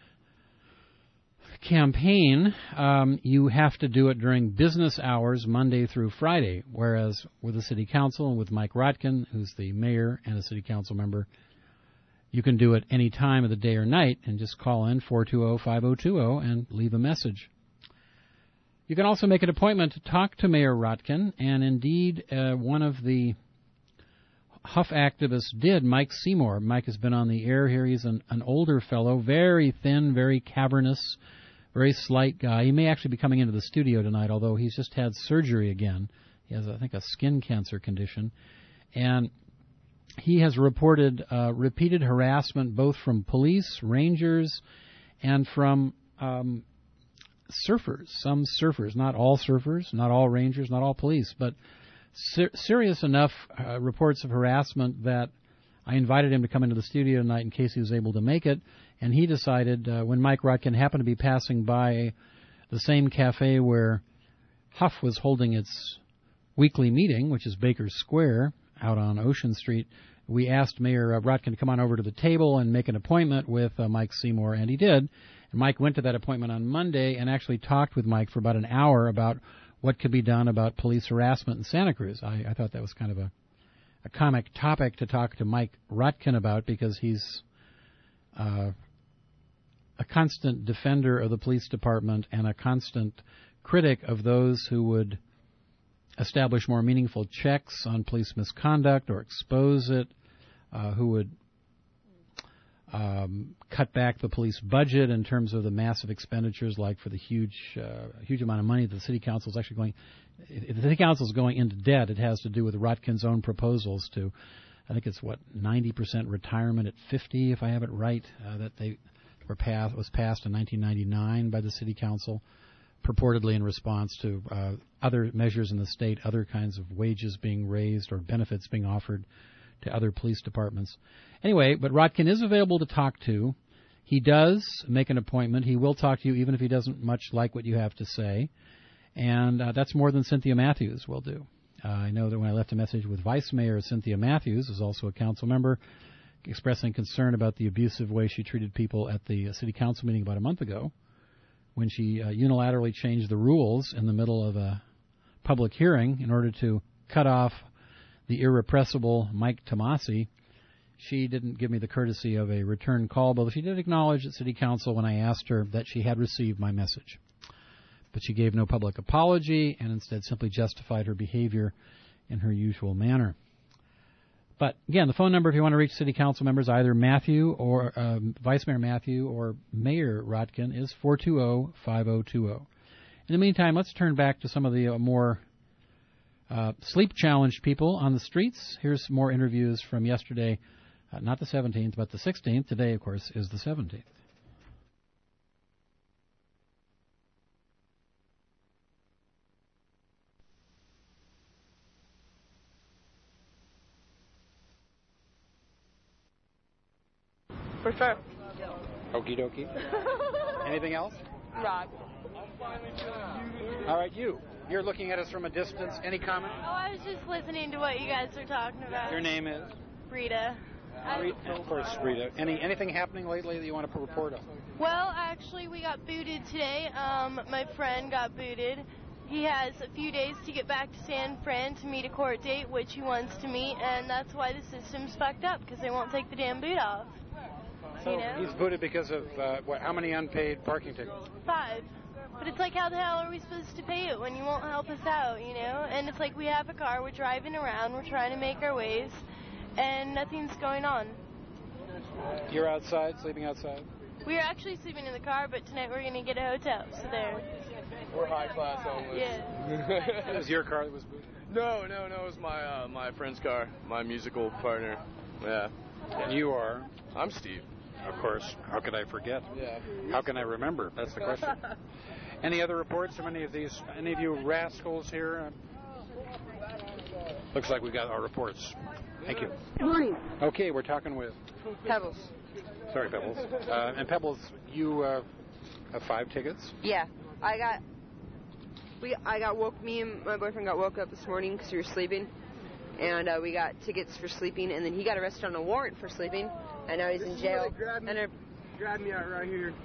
campaign, you have to do it during business hours, Monday through Friday. Whereas with the City Council and with Mike Rodkin, who's the mayor and a City Council member, you can do it any time of the day or night and just call in 420-5020 and leave a message. You can also make an appointment to talk to Mayor Rodkin, and indeed one of the Huff activist did, Mike Seymour. Mike has been on the air here. He's an older fellow, very thin, very cavernous, very slight guy. He may actually be coming into the studio tonight, although he's just had surgery again. He has, I think, a skin cancer condition. And he has reported repeated harassment both from police, rangers, and from surfers. Some surfers, not all surfers, not all rangers, not all police, but serious enough reports of harassment that I invited him to come into the studio tonight in case he was able to make it. And he decided, when Mike Rotkin happened to be passing by the same cafe where Huff was holding its weekly meeting, which is Baker Square, out on Ocean Street, we asked Mayor Rotkin to come on over to the table and make an appointment with Mike Seymour, and he did. And Mike went to that appointment on Monday and actually talked with Mike for about an hour about what could be done about police harassment in Santa Cruz. I thought that was kind of a comic topic to talk to Mike Rotkin about, because he's a constant defender of the police department and a constant critic of those who would establish more meaningful checks on police misconduct or expose it, who would cut back the police budget in terms of the massive expenditures, like for the huge amount of money that the city council is actually going. If the city council is going into debt, it has to do with Rotkin's own proposals to, I think it's 90% retirement at 50, if I have it right, that was passed in 1999 by the city council, purportedly in response to other measures in the state, other kinds of wages being raised or benefits being offered to other police departments. Anyway, but Rotkin is available to talk to. He does make an appointment. He will talk to you even if he doesn't much like what you have to say. And that's more than Cynthia Matthews will do. I know that when I left a message with Vice Mayor Cynthia Matthews, who's also a council member, expressing concern about the abusive way she treated people at the city council meeting about a month ago, when she unilaterally changed the rules in the middle of a public hearing in order to cut off the irrepressible Mike Tomasi. She didn't give me the courtesy of a return call, but she did acknowledge at City Council when I asked her that she had received my message. But she gave no public apology and instead simply justified her behavior in her usual manner. But, again, the phone number if you want to reach City Council members, either Matthew or Vice Mayor Matthew or Mayor Rotkin, is 420-5020. In the meantime, let's turn back to some of the more sleep-challenged people on the streets. Here's more interviews from yesterday, not the 17th, but the 16th. Today, of course, is the 17th. For sure. Okie dokie. Anything else? Rod. All right, you're looking at us from a distance. Any comment? Oh, I was just listening to what you guys were talking about. Your name is? Rita. Of course, Rita. Anything happening lately that you want to report on? Well, actually, we got booted today. My friend got booted. He has a few days to get back to San Fran to meet a court date, which he wants to meet, and that's why the system's fucked up, because they won't take the damn boot off. So you know? He's booted because of, how many unpaid parking tickets? 5. But it's like, how the hell are we supposed to pay it when you won't help us out, you know? And it's like, we have a car, we're driving around, we're trying to make our ways, and nothing's going on. You're outside, sleeping outside? We were actually sleeping in the car, but tonight we're going to get a hotel, so there. We're high class only. Yeah. It was your car that was booted? No, it was my friend's car, my musical partner. Yeah. And you are? I'm Steve. Of course. How could I forget? Yeah. How can I remember? That's the question. Any other reports from any of you rascals here? Looks like we got our reports. Thank you. Good morning. Okay, we're talking with Pebbles. Sorry, Pebbles. And Pebbles, you have 5 tickets? Yeah, me and my boyfriend got woke up this morning because we were sleeping, and we got tickets for sleeping, and then he got arrested on a warrant for sleeping, and now he's in jail. Grabbed me out right here.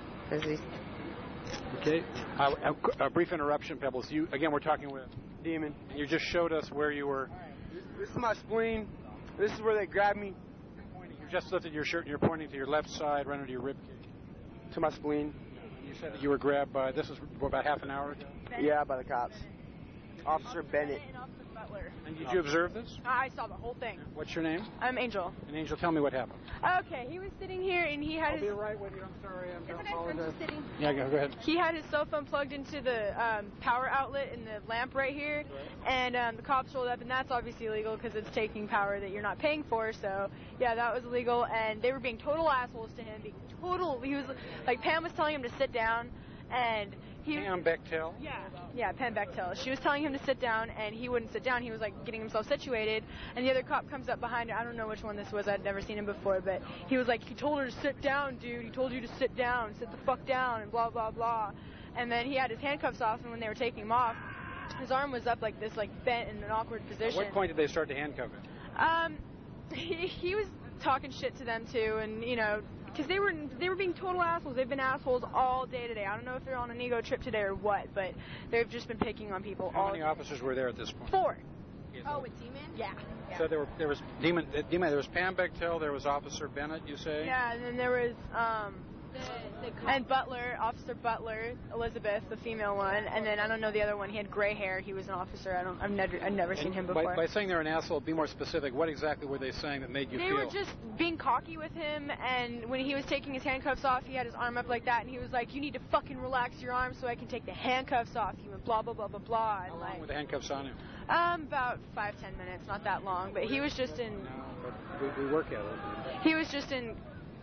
Okay. A brief interruption, Pebbles. We're talking with Demon. And you just showed us where you were. This is my spleen. This is where they grabbed me. You just lifted your shirt and you're pointing to your left side, right under your rib cage. To my spleen. You said that you were grabbed by, this was about half an hour ago? Yeah, by the cops. Officer Bennett. And Officer Butler. And did you observe this? I saw the whole thing. What's your name? I'm Angel. And Angel, tell me what happened. Okay, he was sitting here and he had I'll his... be right with you. I'm sorry. I'm It's okay, I'm just sitting. Yeah, go ahead. He had his cell phone plugged into the power outlet in the lamp right here, and the cops rolled up, and that's obviously illegal because it's taking power that you're not paying for. So yeah, that was illegal, and they were being total assholes to him. He was like, Pam was telling him to sit down, and Pam Bechtel? Yeah, Pam Bechtel. She was telling him to sit down, and he wouldn't sit down. He was like getting himself situated, and the other cop comes up behind her. I don't know which one this was. I'd never seen him before, but he was like, he told her to sit down, dude. He told you to sit down, sit the fuck down, and blah blah blah. And then he had his handcuffs off, and when they were taking him off, his arm was up like this, like bent in an awkward position. At what point did they start to handcuff him? He was talking shit to them too, and you know, because they were being total assholes. They've been assholes all day today. I don't know if they're on an ego trip today or what, but they've just been picking on people. How many officers were there at this point? 4. Oh, with Demon? Yeah. So there was Demon. There was Pam Bechtel. There was Officer Bennett. You say? Yeah, and then there was and Butler, Officer Butler, Elizabeth, the female one, and then I don't know the other one. He had gray hair. He was an officer. I've never seen him before. By saying they're an asshole, be more specific. What exactly were they saying that made you feel? They were just being cocky with him, and when he was taking his handcuffs off, he had his arm up like that, and he was like, "You need to fucking relax your arm so I can take the handcuffs off you," and blah blah blah blah blah. How long were the handcuffs on him? About 5-10 minutes, not that long, but he was just in. No, but we work at it. He was just in.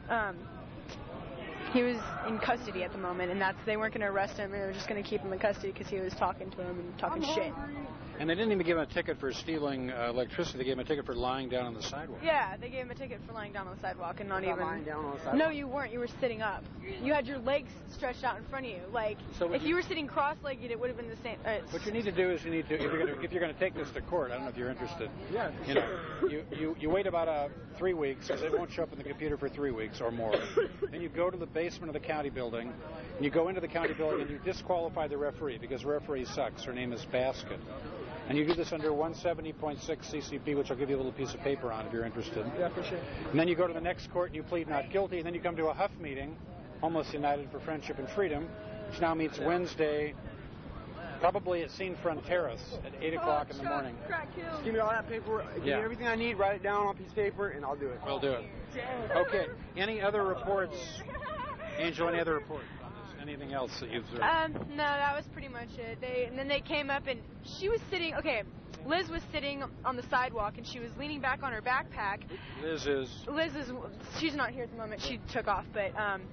He was in custody at the moment, and they weren't going to arrest him. They were just going to keep him in custody because he was talking to him and talking shit. And they didn't even give him a ticket for stealing electricity. They gave him a ticket for lying down on the sidewalk. Yeah, they gave him a ticket for lying down on the sidewalk and not even. Lying down on the sidewalk? No, you weren't. You were sitting up. You had your legs stretched out in front of you. Like, so if you were sitting cross-legged, it would have been the same. What you need to do is if you're going to take this to court. I don't know if you're interested. Yeah. You know, you wait about 3 weeks because it won't show up in the computer for 3 weeks or more. Then you go to the basement of the county building, and you go into the county building and you disqualify the referee because the referee sucks. Her name is Basket. And you do this under 170.6 CCP, which I'll give you a little piece of paper on if you're interested. Yeah, for sure. And then you go to the next court and you plead not guilty, and then you come to a Huff meeting, Homeless United for Friendship and Freedom, which now meets Wednesday, probably at Scene Fronteras at 8 o'clock in the morning. Just give me all that paperwork. Give me everything I need, write it down on a piece of paper, and I'll do it. We'll do it. Okay. Any other reports? Angel, any other reports? Anything else that you've observed? No, that was pretty much it. And then they came up, and she was sitting. Okay, Liz was sitting on the sidewalk, and she was leaning back on her backpack. Liz is. She's not here at the moment. She took off, but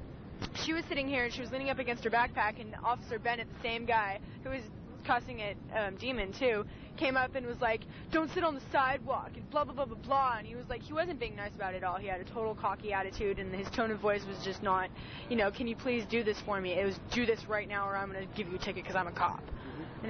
she was sitting here, and she was leaning up against her backpack. And Officer Bennett, the same guy who was cussing at Demon too, came up and was like, "Don't sit on the sidewalk," and blah blah blah blah blah. And he was like, he wasn't being nice about it at all. He had a total cocky attitude, and his tone of voice was just not, you know, "Can you please do this for me?" It was, "Do this right now, or I'm going to give you a ticket because I'm a cop." And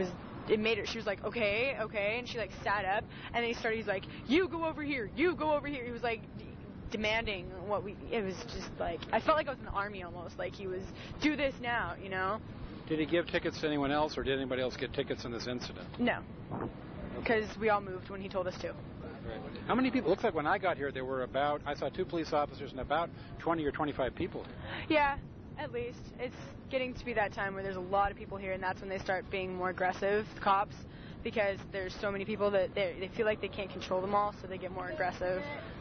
it made her. She was like, "Okay, okay," and she like sat up, and then he's like, "You go over here, you go over here." He was like demanding it was just like, I felt like I was in the army almost. Like he was, "Do this now," you know. Did he give tickets to anyone else, or did anybody else get tickets in this incident? No, because we all moved when he told us to. Right. How many people? Looks like when I got here, there were I saw 2 police officers and about 20 or 25 people here. Yeah, at least. It's getting to be that time where there's a lot of people here, and that's when they start being more aggressive, cops, because there's so many people that they feel like they can't control them all, so they get more aggressive.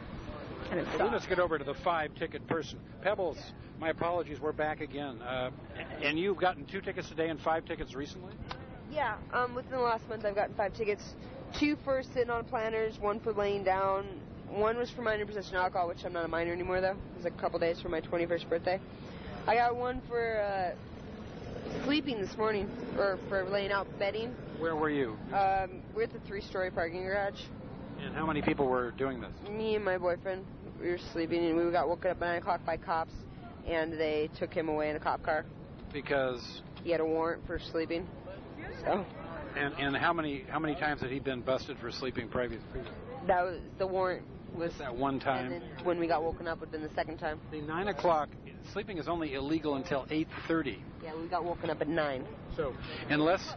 And it sucks. Let's get over to the 5-ticket person. Pebbles, my apologies, we're back again. And you've gotten 2 tickets today and 5 tickets recently? Yeah, within the last month I've gotten 5 tickets. 2 for sitting on planters, 1 for laying down. 1 was for minor possession of alcohol, which I'm not a minor anymore though. It was a couple days for my 21st birthday. I got 1 for sleeping this morning, or for laying out bedding. Where were you? We're at the 3-story parking garage. And how many people were doing this? Me and my boyfriend. We were sleeping, and we got woken up at 9 o'clock by cops, and they took him away in a cop car. Because? He had a warrant for sleeping. So. And how many times had he been busted for sleeping previously? That was the warrant. Was that one time? And then when we got woken up would have been the second time. The 9 o'clock, sleeping is only illegal until 8:30. Yeah, we got woken up at 9. So, unless...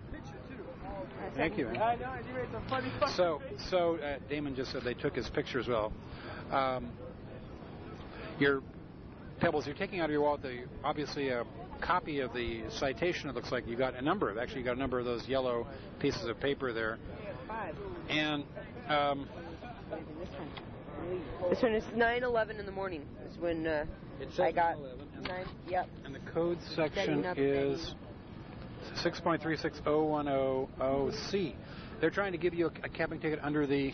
Thank you. So Damon just said they took his picture as well. Your Pebbles, you're taking out of your wallet obviously a copy of the citation, it looks like you got a number of those yellow pieces of paper there. 5. And this one is 9:11 in the morning. Is when I got 9. Yep. And the code section is 6.36010C. They're trying to give you a camping ticket under the.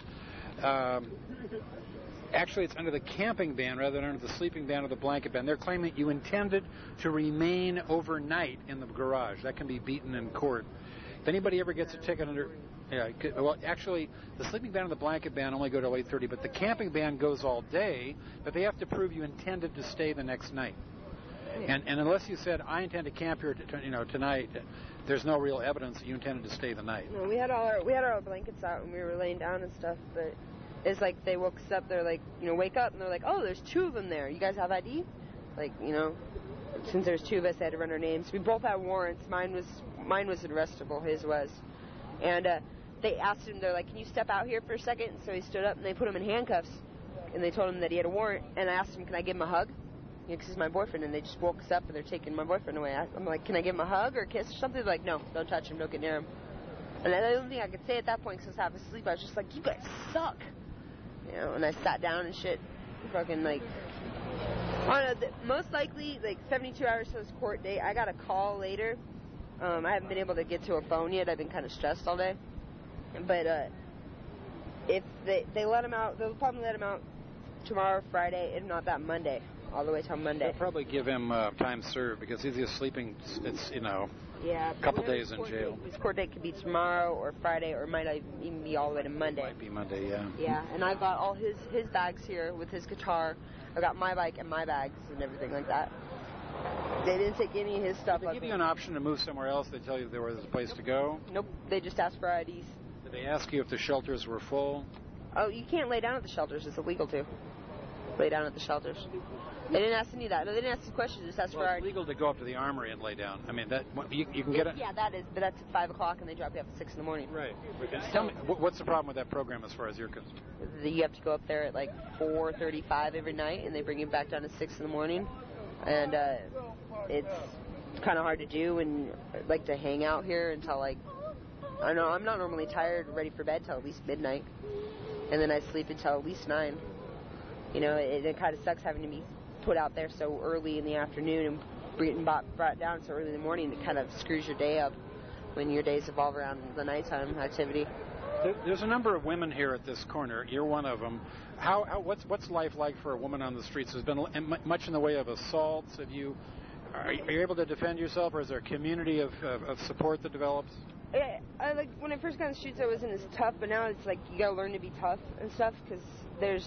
Actually, it's under the camping ban rather than under the sleeping ban or the blanket ban. They're claiming that you intended to remain overnight in the garage. That can be beaten in court. If anybody ever gets a ticket under... well, actually, the sleeping ban and the blanket ban only go till 8:30, but the camping ban goes all day, but they have to prove you intended to stay the next night. And unless you said, I intend to camp here tonight, there's no real evidence that you intended to stay the night. No, we had all our blankets out and we were laying down and stuff, but it's like they woke us up, they're like, wake up, and they're like, oh, there's 2 of them there. You guys have ID? Like, since there's 2 of us, they had to run our names. We both had warrants. Mine was arrestable, his was. And they asked him, they're like, can you step out here for a second? So he stood up and they put him in handcuffs. And they told him that he had a warrant. And I asked him, can I give him a hug? Because he's my boyfriend. And they just woke us up and they're taking my boyfriend away. I'm like, can I give him a hug or a kiss or something? They're like, no, don't touch him, don't get near him. And the only thing I could say at that point, because I was half asleep, I was just like, you guys suck. And I sat down and shit. Fucking like, I don't know, most likely, 72 hours to this court date, I got a call later. I haven't been able to get to a phone yet. I've been kind of stressed all day. But if they let him out, they'll probably let him out tomorrow, Friday, if not that Monday, all the way till Monday. They'll probably give him time served because he's just sleeping. It's a couple days in jail. His court date could be tomorrow or Friday, or might even be all the way to Monday. Might be Monday, yeah. Yeah, and I've got all his bags here with his guitar. I've got my bike and my bags and everything like that. They didn't take any of his stuff. Did they give you an option to move somewhere else? They tell you there was a place to go? Nope. They just asked for IDs. Did they ask you if the shelters were full? Oh, you can't lay down at the shelters. It's illegal to lay down at the shelters. They didn't ask any of that. No, they didn't ask the questions. Just asked for IDs. It's legal to go up to the armory and lay down. I mean, that you can get it. Yeah, that is. But that's at 5 o'clock, and they drop you off at 6 in the morning. Right. Tell me, what's the problem with that program as far as you're concerned? You have to go up there at 4:35 every night, and they bring you back down at 6 in the morning. And it's kind of hard to do and like to hang out here until I don't know, I'm not normally tired, ready for bed till at least midnight, and then I sleep until at least 9. It kind of sucks having to be put out there so early in the afternoon and being brought down so early in the morning. It kind of screws your day up when your days evolve around the nighttime activity. There's a number of women here at this corner. You're one of them. What's life like for a woman on the streets? There's been much in the way of assaults. Are you able to defend yourself, or is there a community of support that develops? Yeah, when I first got on the streets, I wasn't as tough, but now it's like you gotta learn to be tough and stuff, because there's,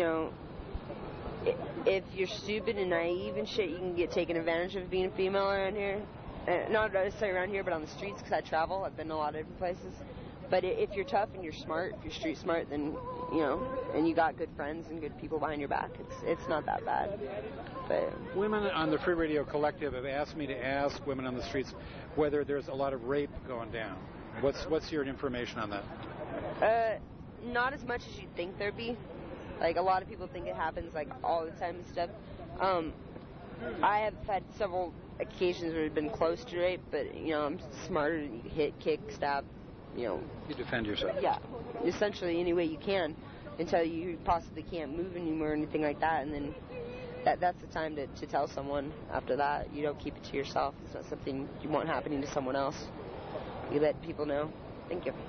if you're stupid and naive and shit, you can get taken advantage of being a female around here. Not necessarily around here, but on the streets, because I travel. I've been to a lot of different places. But if you're tough and you're smart, if you're street smart, then, and you got good friends and good people behind your back, it's not that bad. But women on the Free Radio Collective have asked me to ask women on the streets whether there's a lot of rape going down. What's your information on that? Not as much as you'd think there'd be. A lot of people think it happens all the time and stuff. I have had several occasions where I've been close to rape, but I'm smarter. You hit, kick, stab. You defend yourself. Yeah, essentially any way you can until you possibly can't move anymore or anything like that, and then that's the time to tell someone. After that, you don't keep it to yourself. It's not something you want happening to someone else. You let people know. Thank you.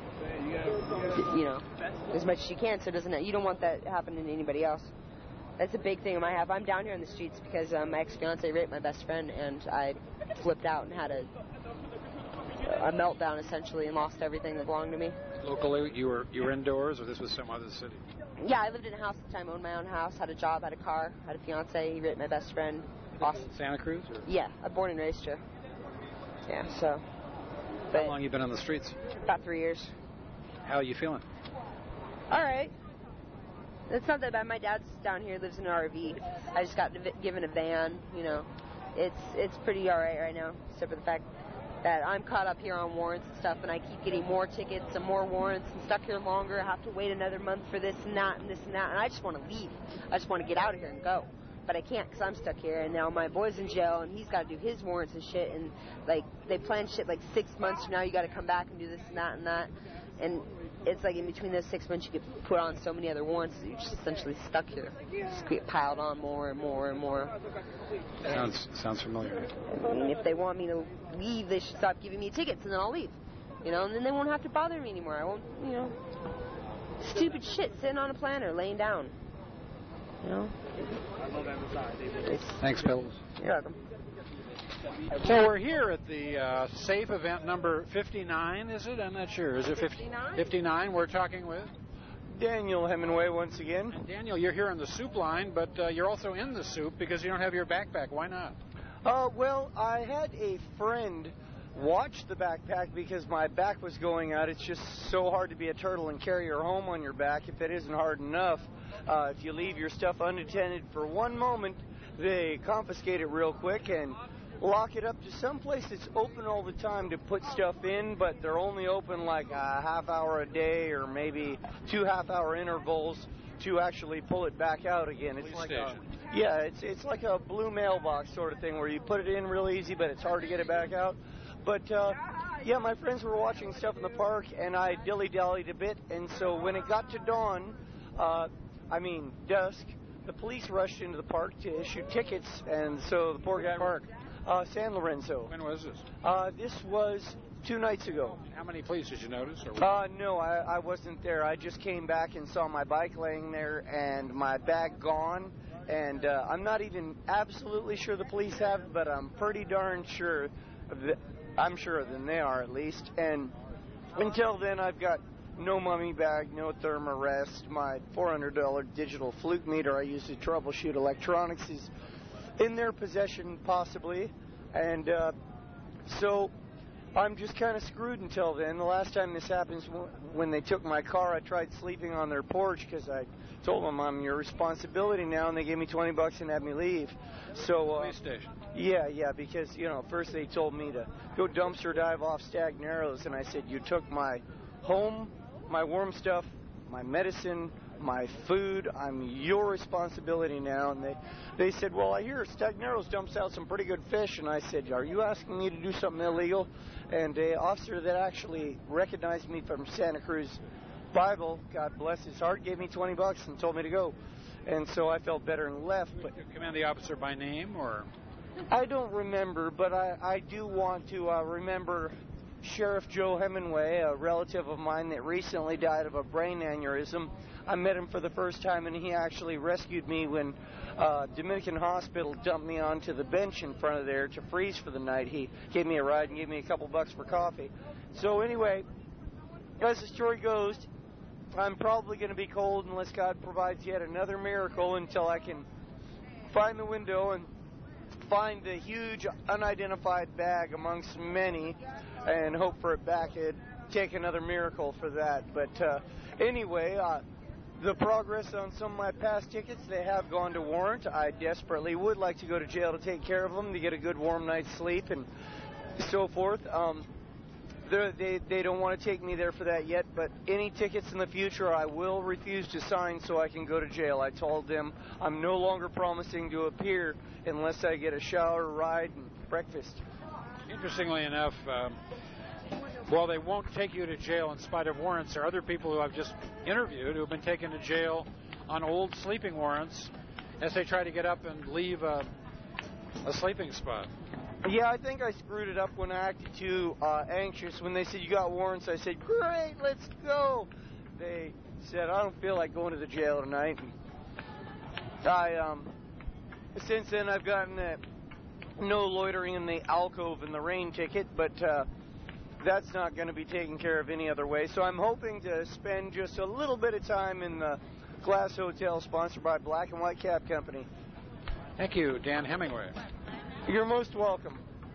As much as you can, so you don't want that happening to anybody else. That's a big thing I have. I'm down here in the streets because my ex-fiance raped my best friend, and I flipped out and had a meltdown essentially and lost everything that belonged to me. Locally, you were indoors, or this was some other city? Yeah, I lived in a house at the time, owned my own house, had a job, had a car, had a fiance. He raped my best friend. Awesome. Santa Cruz? Or? Yeah, I'm born and raised here. Yeah, so. How long have you been on the streets? About 3 years. How are you feeling? All right. It's not that bad. My dad's down here, lives in an RV. I just got given a van. It's pretty all right now, except for the fact that I'm caught up here on warrants and stuff, and I keep getting more tickets and more warrants and stuck here longer. I have to wait another month for this and that and this and that, and I just want to leave. I just want to get out of here and go. but I can't because I'm stuck here. And now my boy's in jail, and he's got to do his warrants and shit. And like they plan shit like 6 months from now, you got to come back and do this and that and that. And it's like in between those 6 months, you could put on so many other warrants that you're just essentially stuck here. Just get piled on more and more and more. Sounds familiar. I mean, if they want me to leave, they should stop giving me tickets, and then I'll leave. You know, and then they won't have to bother me anymore. I won't, you know, stupid shit sitting on a planter, laying down. You know? Thanks, Bill. You're welcome. So we're here at the SAFE event number 59, is it? I'm not sure. Is it 59? 59 we're talking with? Daniel Hemingway once again. Daniel, you're here on the soup line, but you're also in the soup because you don't have your backpack. Why not? Well, I had a friend watch the backpack because my back was going out. It's just so hard to be a turtle and carry your home on your back if it isn't hard enough. If you leave your stuff unattended for one moment, they confiscate it real quick and lock it up to some place that's open all the time to put stuff in, but they're only open like a half hour a day or maybe 2 half-hour intervals to actually pull it back out again. It's like it's like a blue mailbox sort of thing where you put it in real easy, but it's hard to get it back out. But yeah, my friends were watching stuff in the park, and I dilly-dallied a bit, and so when it got to dawn, dusk, the police rushed into the park to issue tickets, and so the poor guy... Park? San Lorenzo. When was this? This was 2 nights ago. How many police did you notice? No, I wasn't there. I just came back and saw my bike laying there and my bag gone. And I'm not even absolutely sure the police have it, but I'm pretty darn sure. I'm sure than they are, at least. And until then, I've got no mummy bag, no thermarest. My $400 digital flute meter I use to troubleshoot electronics is in their possession, possibly. And so I'm just kind of screwed until then. The last time this happens, when they took my car, I tried sleeping on their porch because I told them I'm your responsibility now, and they gave me $20 and had me leave. So police station. Yeah, because first they told me to go dumpster dive off Stag Narrows, and I said, you took my home, my warm stuff, my medicine, my food. I'm your responsibility now. And they said, well, I hear Stag Narrows dumps out some pretty good fish. And I said, are you asking me to do something illegal? And an officer that actually recognized me from Santa Cruz Bible, God bless his heart, gave me $20 and told me to go. And so I felt better and left. But you command the officer by name, or? I don't remember, but I do want to remember Sheriff Joe Hemingway, a relative of mine that recently died of a brain aneurysm. I met him for the first time, and he actually rescued me when Dominican Hospital dumped me onto the bench in front of there to freeze for the night. He gave me a ride and gave me a couple bucks for coffee. So anyway, as the story goes, I'm probably going to be cold unless God provides yet another miracle until I can find the window and find the huge unidentified bag amongst many and hope for it back. It'd take another miracle for that. But anyway, the progress on some of my past tickets, they have gone to warrant. I desperately would like to go to jail to take care of them, to get a good warm night's sleep and so forth. They don't want to take me there for that yet, but any tickets in the future I will refuse to sign so I can go to jail. I told them I'm no longer promising to appear unless I get a shower, ride, and breakfast. Interestingly enough, while they won't take you to jail in spite of warrants, there are other people who I've just interviewed who have been taken to jail on old sleeping warrants as they try to get up and leave a sleeping spot. Yeah, I think I screwed it up when I acted too anxious. When they said, you got warrants, I said, great, let's go. They said, I don't feel like going to the jail tonight. And since then, I've gotten that no loitering in the alcove in the rain ticket, but that's not going to be taken care of any other way. So I'm hoping to spend just a little bit of time in the Glass Hotel, sponsored by Black and White Cab Company. Thank you, Dan Hemingway. You're most welcome.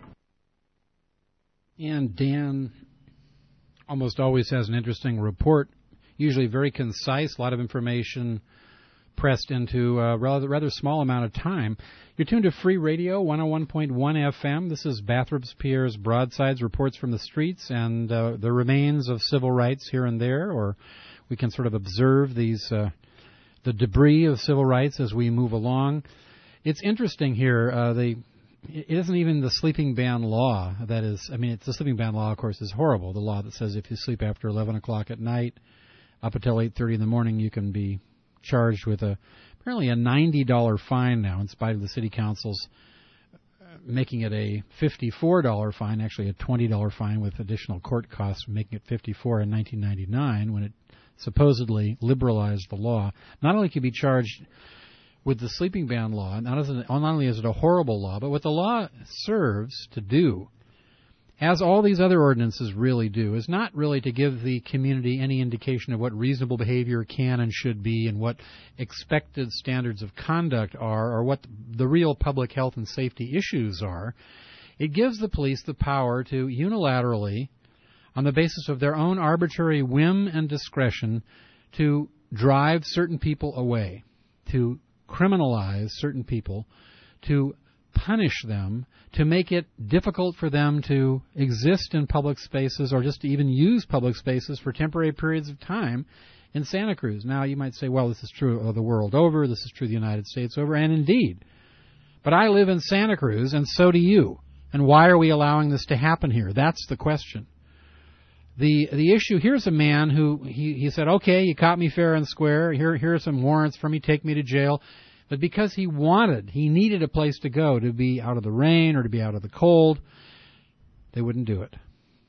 And Dan almost always has an interesting report, usually very concise, a lot of information pressed into a rather small amount of time. You're tuned to Free Radio 101.1 FM. This is Bathurst Pierre's Broadsides, reports from the streets and the remains of civil rights here and there, or we can sort of observe these the debris of civil rights as we move along. It's interesting here. It isn't even the sleeping ban law that is. I mean, the sleeping ban law, of course, is horrible. The law that says if you sleep after 11 o'clock at night, up until 8:30 in the morning, you can be charged with apparently a $90 fine now, in spite of the city council's making it a $54 fine, actually a $20 fine with additional court costs, making it $54 in 1999 when it supposedly liberalized the law. Not only can you be charged with the sleeping ban law, not only is it a horrible law, but what the law serves to do, as all these other ordinances really do, is not really to give the community any indication of what reasonable behavior can and should be and what expected standards of conduct are or what the real public health and safety issues are. It gives the police the power to unilaterally, on the basis of their own arbitrary whim and discretion, to drive certain people away, to criminalize certain people, to punish them, to make it difficult for them to exist in public spaces or just to even use public spaces for temporary periods of time in Santa Cruz. Now, you might say, well, this is true of the world over, this is true of the United States over, and indeed. But I live in Santa Cruz, and so do you. And why are we allowing this to happen here? That's the question. The issue, here's a man who, he said, okay, you caught me fair and square, here are some warrants for me, take me to jail. But because he needed a place to go, to be out of the rain or to be out of the cold, they wouldn't do it,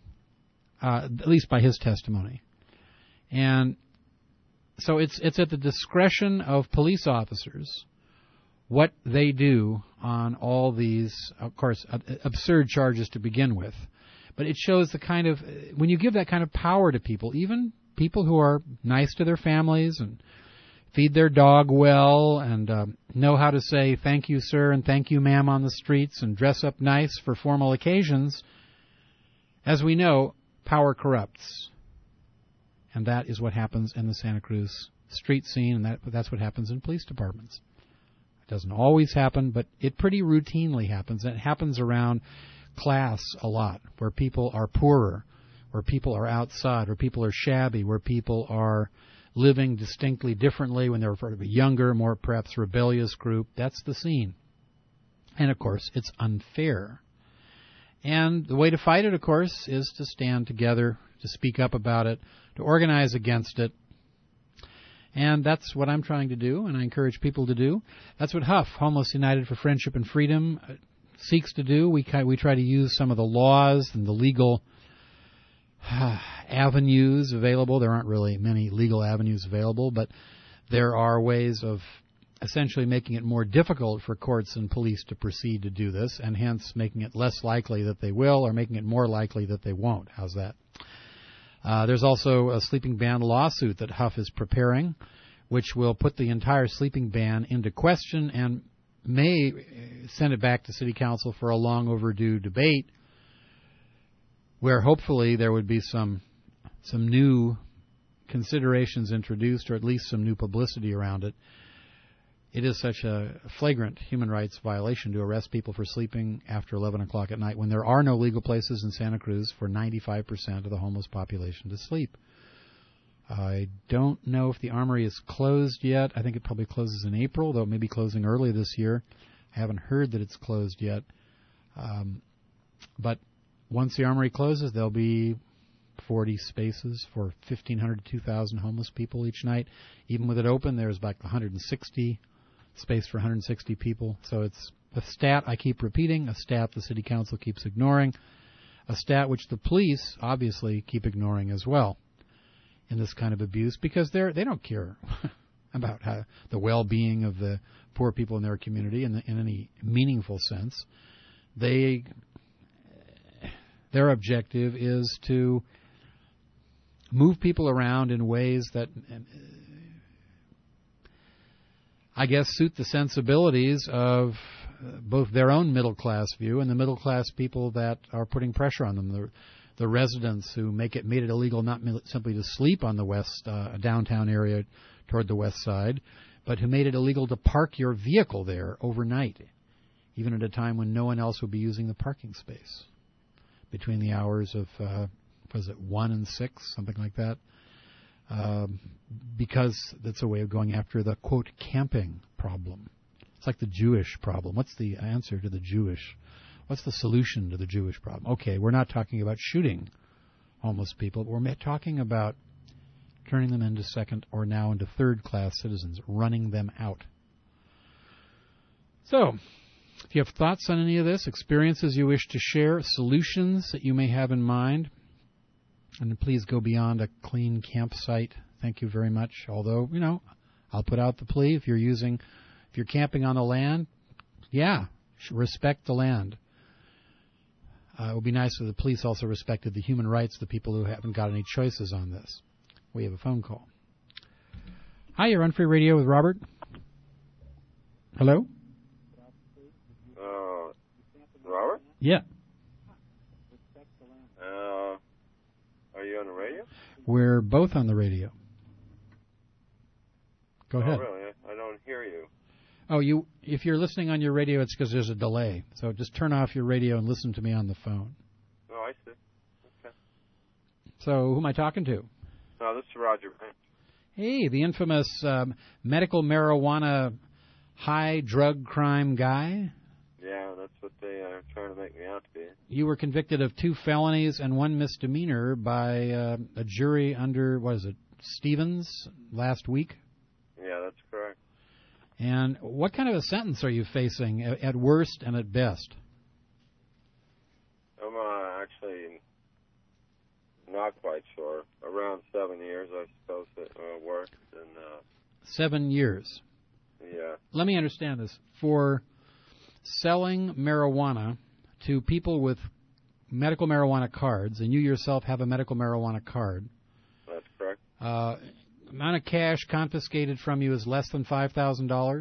at least by his testimony. And so it's at the discretion of police officers what they do on all these, of course, absurd charges to begin with. But it shows the kind of, when you give that kind of power to people, even people who are nice to their families and feed their dog well and know how to say thank you, sir, and thank you, ma'am on the streets and dress up nice for formal occasions, as we know, power corrupts. And that is what happens in the Santa Cruz street scene, and that's what happens in police departments. It doesn't always happen, but it pretty routinely happens. And it happens around class a lot, where people are poorer, where people are outside, where people are shabby, where people are living distinctly differently, when they're part of a younger, more perhaps rebellious group. That's the scene. And, of course, it's unfair. And the way to fight it, of course, is to stand together, to speak up about it, to organize against it. And that's what I'm trying to do, and I encourage people to do. That's what HUF, Homeless United for Friendship and Freedom, seeks to do. We try to use some of the laws and the legal avenues available. There aren't really many legal avenues available, but there are ways of essentially making it more difficult for courts and police to proceed to do this, and hence making it less likely that they will, or making it more likely that they won't. How's that? There's also a sleeping ban lawsuit that HUF is preparing, which will put the entire sleeping ban into question and may send it back to City Council for a long overdue debate, where hopefully there would be some new considerations introduced, or at least some new publicity around it. It is such a flagrant human rights violation to arrest people for sleeping after 11 o'clock at night when there are no legal places in Santa Cruz for 95% of the homeless population to sleep. I don't know if the Armory is closed yet. I think it probably closes in April, though it may be closing early this year. I haven't heard that it's closed yet. But once the Armory closes, there'll be 40 spaces for 1,500 to 2,000 homeless people each night. Even with it open, there's like 160 space for 160 people. So it's a stat I keep repeating, a stat the City Council keeps ignoring, a stat which the police obviously keep ignoring as well in this kind of abuse, because they don't care about the well-being of the poor people in their community in any meaningful sense. Their objective is to move people around in ways that, I guess, suit the sensibilities of both their own middle-class view and the middle-class people that are putting pressure on them, the residents who made it illegal not simply to sleep on the west downtown area toward the west side, but who made it illegal to park your vehicle there overnight, even at a time when no one else would be using the parking space, between the hours of, 1 and 6, something like that, because that's a way of going after the, quote, camping problem. It's like the Jewish problem. What's the answer to the Jewish? What's the solution to the Jewish problem? Okay, we're not talking about shooting homeless people. We're talking about turning them into second or now into third-class citizens, running them out. So, if you have thoughts on any of this, experiences you wish to share, solutions that you may have in mind, and please go beyond a clean campsite. Thank you very much. Although, I'll put out the plea. If you're camping on the land, respect the land. It would be nice if the police also respected the human rights of the people who haven't got any choices on this. We have a phone call. Hi, you're on Free Radio with Robert. Hello? Robert? Yeah. Are you on the radio? We're both on the radio. Go ahead. Oh, really? I don't hear you. Oh, if you're listening on your radio, it's because there's a delay. So just turn off your radio and listen to me on the phone. Oh, I see. Okay. So who am I talking to? No, this is Roger. Hey, the infamous medical marijuana high drug crime guy. Yeah, that's what they are trying to make me out to be. You were convicted of 2 felonies and 1 misdemeanor by a jury under, Stevens last week? Yeah, that's correct. And what kind of a sentence are you facing at worst and at best? I'm actually not quite sure. Around 7 years, I suppose it worked. And, 7 years? Yeah. Let me understand this. For selling marijuana to people with medical marijuana cards, and you yourself have a medical marijuana card. That's correct. Amount of cash confiscated from you is less than $5,000.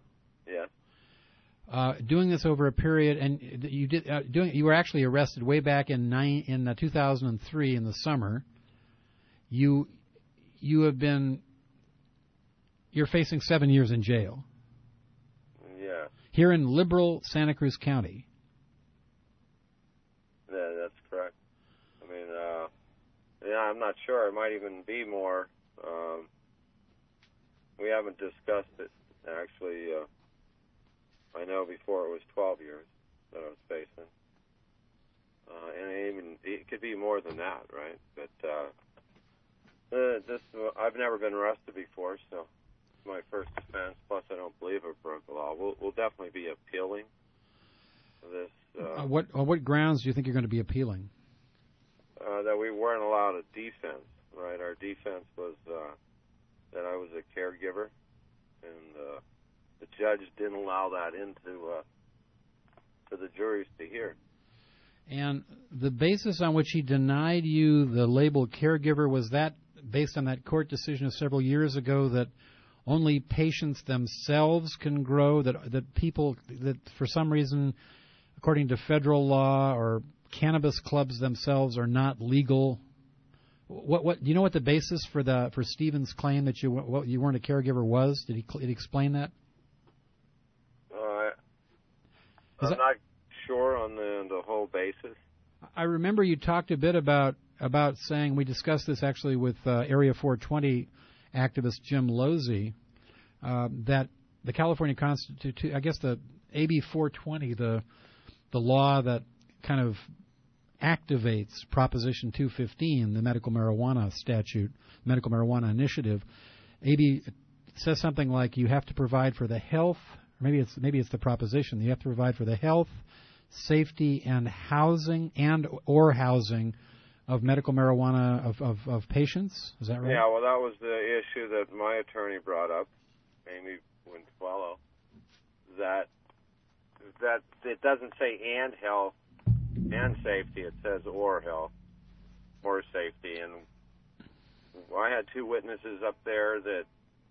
Yeah. Doing this over a period, and you were actually arrested way back in 2003 in the summer. You're facing 7 years in jail. Yeah. Here in liberal Santa Cruz County. Yeah, that's correct. I mean, I'm not sure. It might even be more. We haven't discussed it, actually. I know before it was 12 years that I was facing. And it could be more than that, right? But I've never been arrested before, so it's my first offense. Plus, I don't believe I broke the law. We'll definitely be appealing this. On what grounds do you think you're going to be appealing? That we weren't allowed a defense, right? Our defense was that I was a caregiver, and the judge didn't allow that into for the juries to hear. And the basis on which he denied you the label caregiver, was that based on that court decision of several years ago that only patients themselves can grow, that people that for some reason, according to federal law or cannabis clubs themselves, are not legal? What do you know what the basis for Stevens' claim that you weren't a caregiver was? Did he explain that? I'm not sure on the whole basis. I remember you talked a bit about saying, we discussed this actually with Area 420 activist Jim Losey, that the California Constitution, I guess the AB 420, the law that kind of activates Proposition 215, the medical marijuana statute, medical marijuana initiative. AB says something like you have to provide for the health, or maybe it's the proposition, you have to provide for the health, safety, and housing of medical marijuana of patients. Is that right? Yeah, well, that was the issue that my attorney brought up, Amy Wintuello, that it doesn't say and health and safety, it says or health or safety. And I had 2 witnesses up there that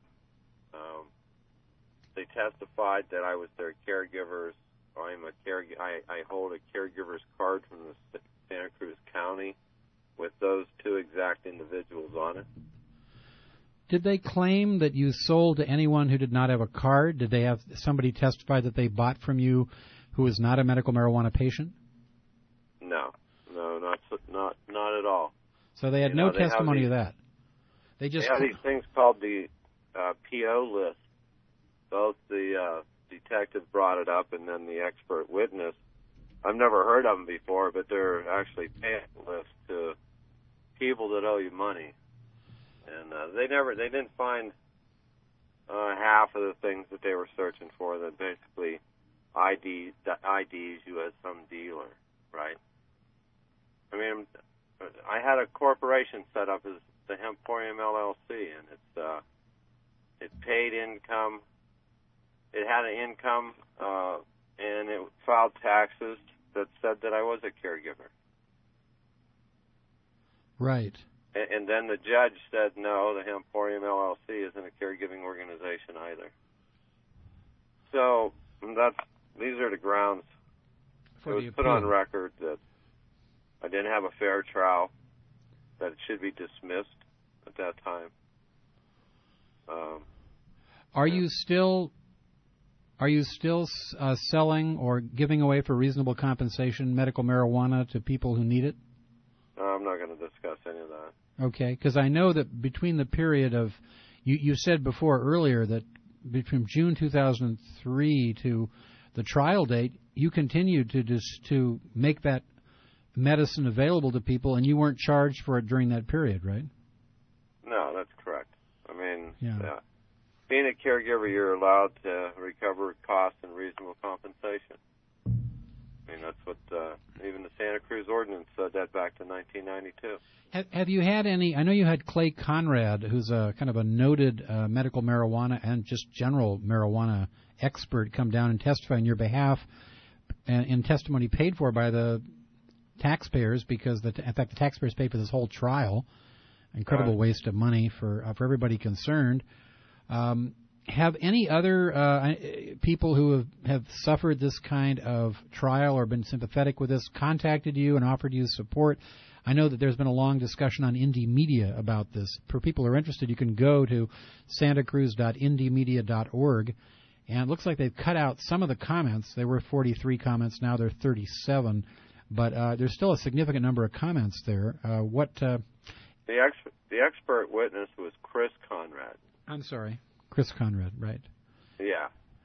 they testified that I was their caregivers. I hold a caregiver's card from the Santa Cruz County with those 2 exact individuals on it. Did they claim that you sold to anyone who did not have a card? Did they have somebody testify that they bought from you who was not a medical marijuana patient? No, not at all. So they had no testimony of that. They have these things called the PO list. Both the detective brought it up, and then the expert witness. I've never heard of them before, but they're actually paying lists to people that owe you money, and they didn't find half of the things that they were searching for. That basically IDs you as some dealer, right? I mean, I had a corporation set up as the Hemporium LLC, and it paid income. It had an income, and it filed taxes that said that I was a caregiver. Right. And then the judge said, no, the Hemporium LLC isn't a caregiving organization either. So these are the grounds. It was put on record that I didn't have a fair trial, that it should be dismissed at that time. Are you still selling or giving away for reasonable compensation medical marijuana to people who need it? I'm not going to discuss any of that. Okay, because I know that between the period of, you said before earlier that between June 2003 to the trial date, you continued to make that medicine available to people, and you weren't charged for it during that period, right? No, that's correct. I mean, being a caregiver, you're allowed to recover costs and reasonable compensation. I mean, that's what even the Santa Cruz Ordinance said that back to 1992. Have you had any? I know you had Clay Conrad, who's a kind of a noted medical marijuana and just general marijuana expert, come down and testify on your behalf, in testimony paid for by the taxpayers, because in fact the taxpayers paid for this whole trial. Incredible waste of money for everybody concerned. Have any other people who have suffered this kind of trial or been sympathetic with this contacted you and offered you support? I know that there's been a long discussion on Indie Media about this. For people who are interested, you can go to santacruz.indiemedia.org, and it looks like they've cut out some of the comments. There were 43 comments, now there are 37, but there's still a significant number of comments there. The expert witness was Chris Conrad. I'm sorry. Chris Conrad, right? Yeah.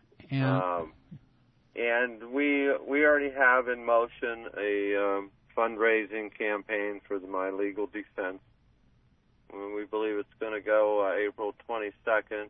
And we already have in motion a fundraising campaign for my legal defense. We believe it's going to go April 22nd.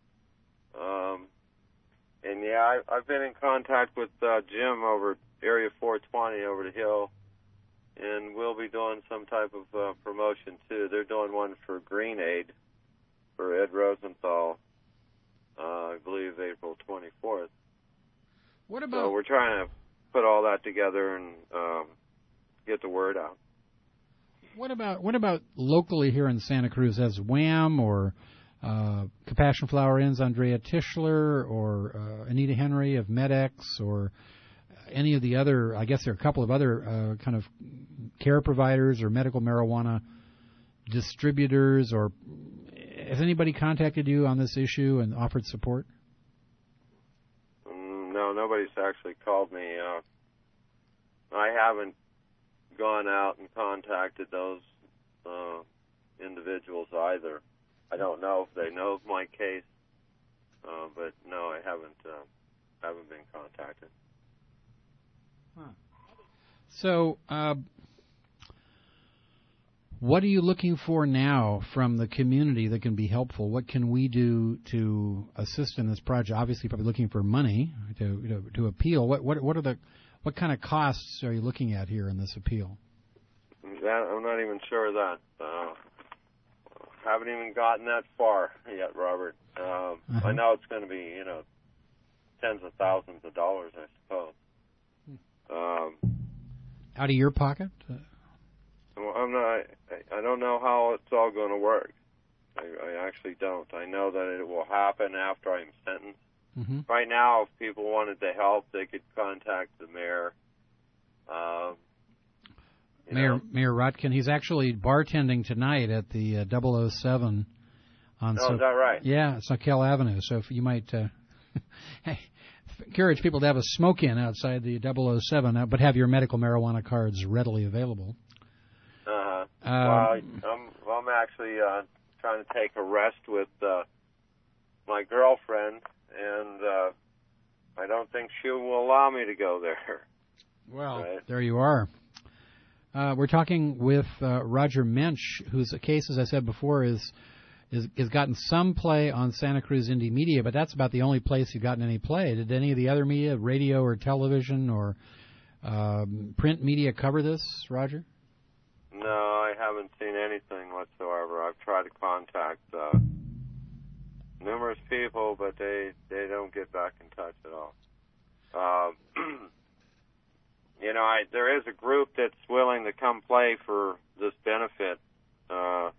And yeah, I've been in contact with Jim over Area 420 over the hill, and we'll be doing some type of promotion too. They're doing one for Green Aid for Ed Rosenthal. I believe April 24th. What about? So we're trying to put all that together and get the word out. What about locally here in Santa Cruz? Has Wham or Compassion Flower Inn's Andrea Tischler or Anita Henry of MedX or any of the other? I guess there are a couple of other kind of care providers or medical marijuana distributors, or has anybody contacted you on this issue and offered support? No, nobody's actually called me. I haven't gone out and contacted those individuals either. I don't know if they know of my case, but no, I haven't been contacted. Huh. So, what are you looking for now from the community that can be helpful? What can we do to assist in this project? Obviously, probably looking for money to appeal. What kind of costs are you looking at here in this appeal? I'm not even sure of that. Haven't even gotten that far yet, Robert. I know it's going to be, tens of thousands of dollars, I suppose. Out of your pocket? I don't know how it's all going to work. I actually don't. I know that it will happen after I'm sentenced. Mm-hmm. Right now, if people wanted to help, they could contact the mayor. Mayor Rotkin, he's actually bartending tonight at the 007 on. Oh, is that right? Yeah, it's Soquel Avenue. So if you might encourage people to have a smoke-in outside the 007, but have your medical marijuana cards readily available. Well, I'm actually trying to take a rest with my girlfriend, and I don't think she will allow me to go there. Well, right? There you are. We're talking with Roger Mensch, whose case, as I said before, is gotten some play on Santa Cruz Indie Media, but that's about the only place you've gotten any play. Did any of the other media, radio or television or print media, cover this, Roger? No, I haven't seen anything whatsoever. I've tried to contact numerous people, but they don't get back in touch at all. There is a group that's willing to come play for this benefit, and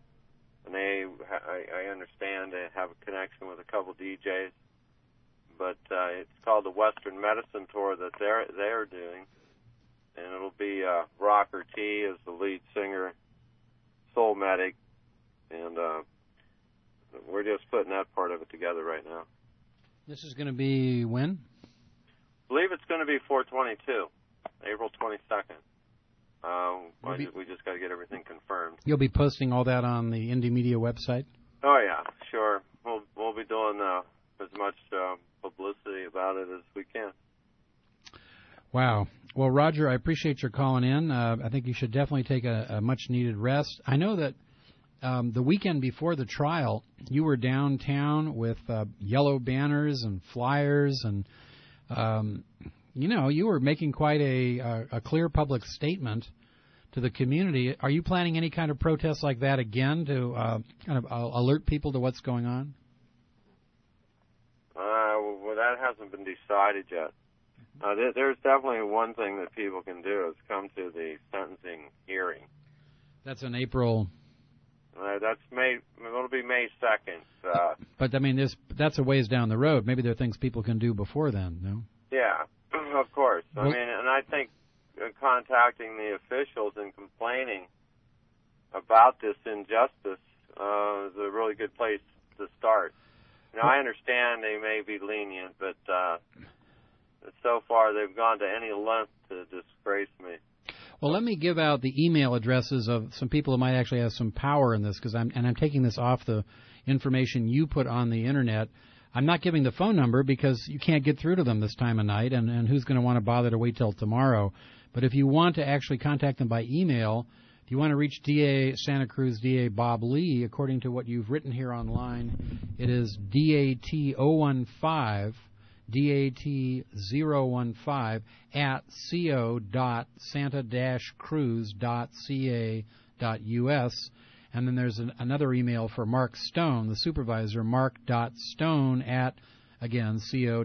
I understand they have a connection with a couple DJs, but it's called the Western Medicine Tour that they're doing, and it'll be Rocker T as the lead singer, Soul Medic, and we're just putting that part of it together right now. This is going to be when? I believe it's going to be 4/22, April 22nd. We just got to get everything confirmed. You'll be posting all that on the Indie Media website? Oh, yeah, sure. We'll be doing as much publicity about it as we can. Wow. Well, Roger, I appreciate your calling in. I think you should definitely take a much-needed rest. I know that the weekend before the trial, you were downtown with yellow banners and flyers, and you were making quite a clear public statement to the community. Are you planning any kind of protest like that again to kind of alert people to what's going on? Well, that hasn't been decided yet. There's definitely one thing that people can do is come to the sentencing hearing. That's in April. That's May. It'll be May 2nd. But I mean, that's a ways down the road. Maybe there are things people can do before then. No. Yeah, of course. I mean, and I think contacting the officials and complaining about this injustice is a really good place to start. Now, I understand they may be lenient, but so far they've gone to any length to disgrace me. Well, let me give out the email addresses of some people who might actually have some power in this, because I'm taking this off the information you put on the internet. I'm not giving the phone number because you can't get through to them this time of night, and who's going to want to bother to wait till tomorrow? But if you want to actually contact them by email, if you want to reach DA Santa Cruz DA Bob Lee, according to what you've written here online, it is DAT015. DAT015 at co.santa-cruz.ca.us. And then there's another email for Mark Stone, the supervisor, mark.stone at, again,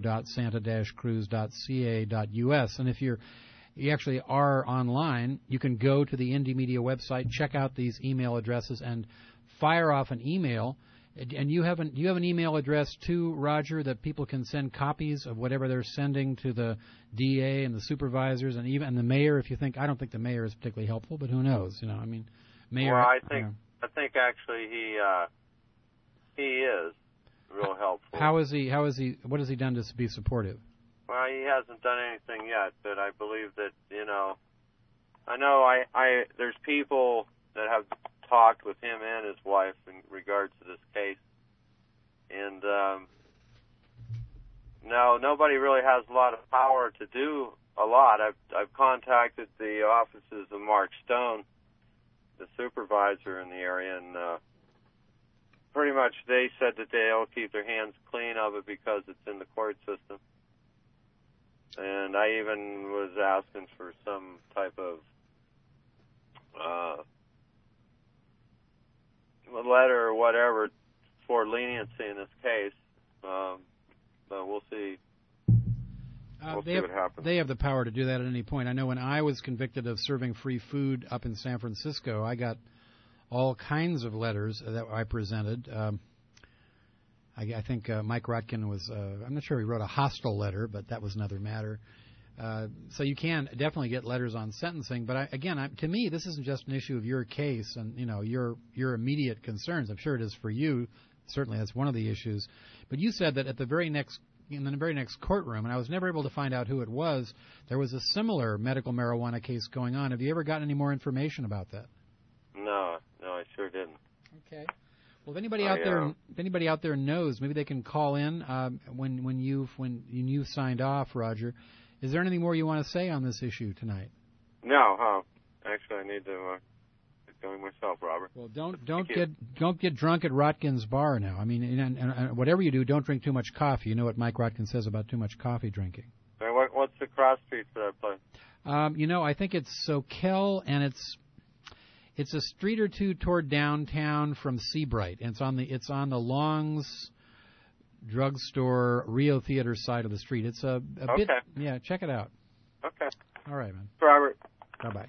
co.santa-cruz.ca.us. And if you actually are online, you can go to the Indie Media website, check out these email addresses, and fire off an email. And you have an email address too, Roger, that people can send copies of whatever they're sending to the DA and the supervisors and even the mayor. If you think, I don't think the mayor is particularly helpful, but who knows? I mean, mayor. Well, I think actually he is real helpful. How is he? What has he done to be supportive? Well, he hasn't done anything yet, but I believe that I know there's people that have talked with him and his wife in regards to this case, and no, nobody really has a lot of power to do a lot. I've contacted the offices of Mark Stone, the supervisor in the area, and pretty much they said that they'll keep their hands clean of it because it's in the court system. And I even was asking for some type of letter or whatever for leniency in this case, but we'll see. See what happens. They have the power to do that at any point. I know when I was convicted of serving free food up in San Francisco, I got all kinds of letters that I presented. I think Mike Rotkin was, I'm not sure he wrote a hostile letter, but that was another matter. So you can definitely get letters on sentencing, but to me, this isn't just an issue of your case and your immediate concerns. I'm sure it is for you. Certainly, that's one of the issues. But you said that in the very next courtroom, and I was never able to find out who it was, there was a similar medical marijuana case going on. Have you ever gotten any more information about that? No, I sure didn't. Okay. Well, if anybody out there knows, maybe they can call in when you've signed off, Roger. Is there anything more you want to say on this issue tonight? No, actually, I need to get going myself, Robert. Well, don't get drunk at Rotkin's bar now. I mean, and whatever you do, don't drink too much coffee. You know what Mike Rotkin says about too much coffee drinking. And what's the cross street for that place? I think it's Soquel, and it's a street or two toward downtown from Seabright, and it's on the Long's Drugstore Rio Theater side of the street. It's a bit. Yeah, check it out. Okay. All right, man. Robert. Bye-bye.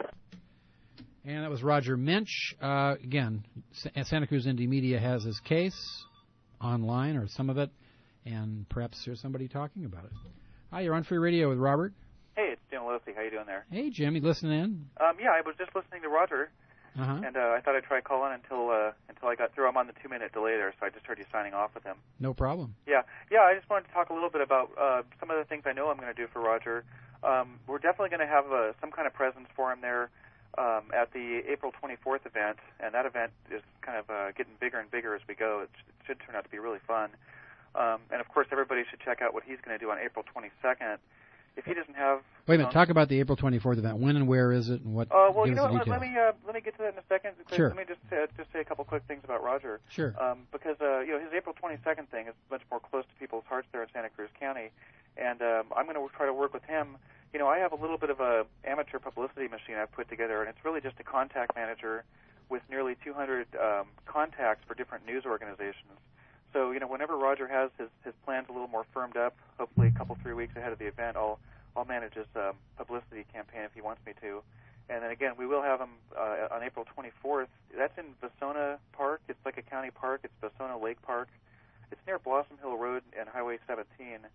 And that was Roger Minch. Again, Santa Cruz Indie Media has his case online, or some of it, and perhaps there's somebody talking about it. Hi, you're on Free Radio with Robert. Hey, it's Jim Losey. How you doing there? Hey, Jim. You listening in? Yeah, I was just listening to Roger, and I thought I'd try calling until I got through. I'm on the 2-minute delay there, so I just heard you signing off with him. No problem. Yeah. I just wanted to talk a little bit about some of the things I know I'm going to do for Roger. We're definitely going to have some kind of presence for him there at the April 24th event, and that event is kind of getting bigger and bigger as we go. It should turn out to be really fun. And, of course, everybody should check out what he's going to do on April 22nd. If he doesn't have... Wait a minute. Talk about the April 24th event. When and where is it, and what? Well, give you us know the what? details. Let me get to that in a second. Sure. Let me just say a couple quick things about Roger. Sure. Because his April 22nd thing is much more close to people's hearts there in Santa Cruz County, and I'm going to try to work with him. I have a little bit of a amateur publicity machine I've put together, and it's really just a contact manager with nearly 200 contacts for different news organizations. So, whenever Roger has his plans a little more firmed up, hopefully a couple, 3 weeks ahead of the event, I'll manage his publicity campaign if he wants me to. And then again, we will have him on April 24th. That's in Vasona Park. It's like a county park. It's Vasona Lake Park. It's near Blossom Hill Road and Highway 17.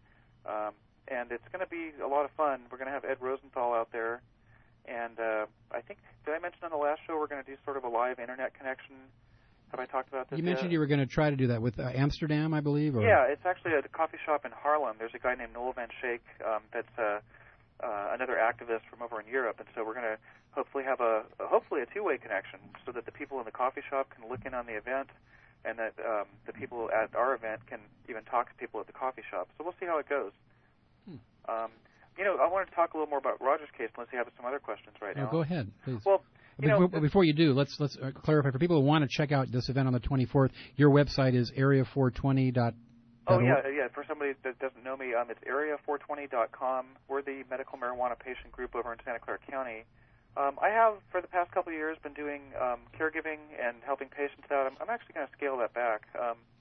And it's going to be a lot of fun. We're going to have Ed Rosenthal out there. And I think, did I mention on the last show we're going to do sort of a live internet connection? Have I talked about this? You mentioned you were going to try to do that with Amsterdam, I believe? Or? Yeah, it's actually a coffee shop in Harlem. There's a guy named Noel Van Schaik that's another activist from over in Europe, and so we're going to hopefully have a two-way connection so that the people in the coffee shop can look in on the event, and that the people at our event can even talk to people at the coffee shop. So we'll see how it goes. I wanted to talk a little more about Roger's case, unless you have some other questions right now. Go ahead, please. Well, before you do, let's clarify for people who want to check out this event on the 24th. Your website is area420.org. Oh yeah. For somebody that doesn't know me, it's area420.com. We're the medical marijuana patient group over in Santa Clara County. I have for the past couple of years been doing caregiving and helping patients out. I'm actually going to scale that back.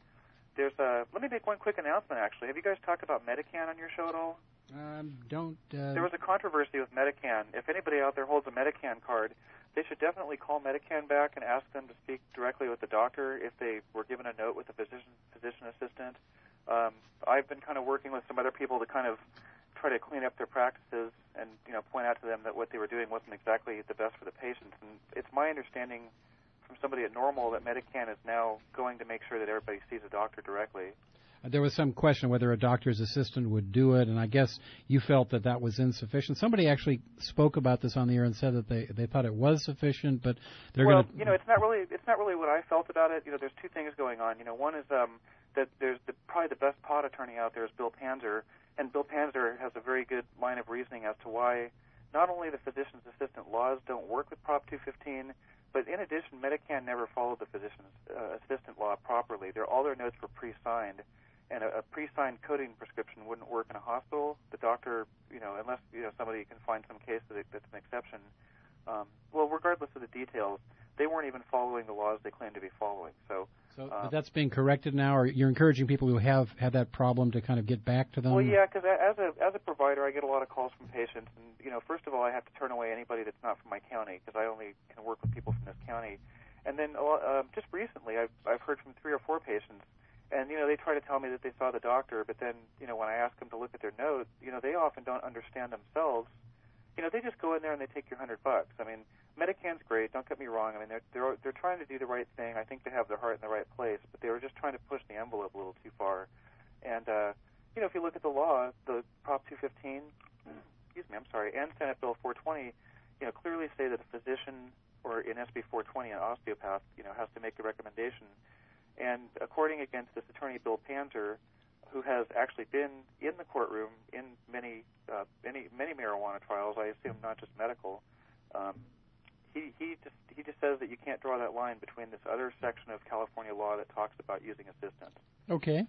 Let me make one quick announcement. Actually, have you guys talked about Medican on your show at all? There was a controversy with Medican. If anybody out there holds a Medican card, they should definitely call Medican back and ask them to speak directly with the doctor if they were given a note with a physician assistant. I've been kind of working with some other people to kind of try to clean up their practices and point out to them that what they were doing wasn't exactly the best for the patients. And it's my understanding from somebody at Normal that Medican is now going to make sure that everybody sees a doctor directly. There was some question whether a doctor's assistant would do it, and I guess you felt that was insufficient. Somebody actually spoke about this on the air and said that they thought it was sufficient, but they're going to... it's not really what I felt about it. There's two things going on. One is that there's probably the best pot attorney out there is Bill Panzer, and Bill Panzer has a very good line of reasoning as to why not only the physician's assistant laws don't work with Prop 215, but in addition, Medican never followed the physician's assistant law properly. All their notes were pre-signed. And a pre-signed coding prescription wouldn't work in a hospital. The doctor, unless somebody can find some case that's an exception. Well, regardless of the details, they weren't even following the laws they claimed to be following. But that's being corrected now, or you're encouraging people who have had that problem to kind of get back to them? Well, yeah, because as a provider, I get a lot of calls from patients, and first of all, I have to turn away anybody that's not from my county because I only can work with people from this county. And then just recently, I've heard from 3 or 4 patients. And, they try to tell me that they saw the doctor, but then, when I ask them to look at their notes, they often don't understand themselves. They just go in there and they take your $100. I mean, Medican's great, don't get me wrong. I mean, they're trying to do the right thing. I think they have their heart in the right place, but they were just trying to push the envelope a little too far. And, if you look at the law, the Prop 215, and Senate Bill 420, clearly say that a physician, or in SB 420, an osteopath, has to make a recommendation. And according against this attorney, Bill Panzer, who has actually been in the courtroom in many marijuana trials, I assume not just medical, he just says that you can't draw that line between this other section of California law that talks about using assistance. Okay.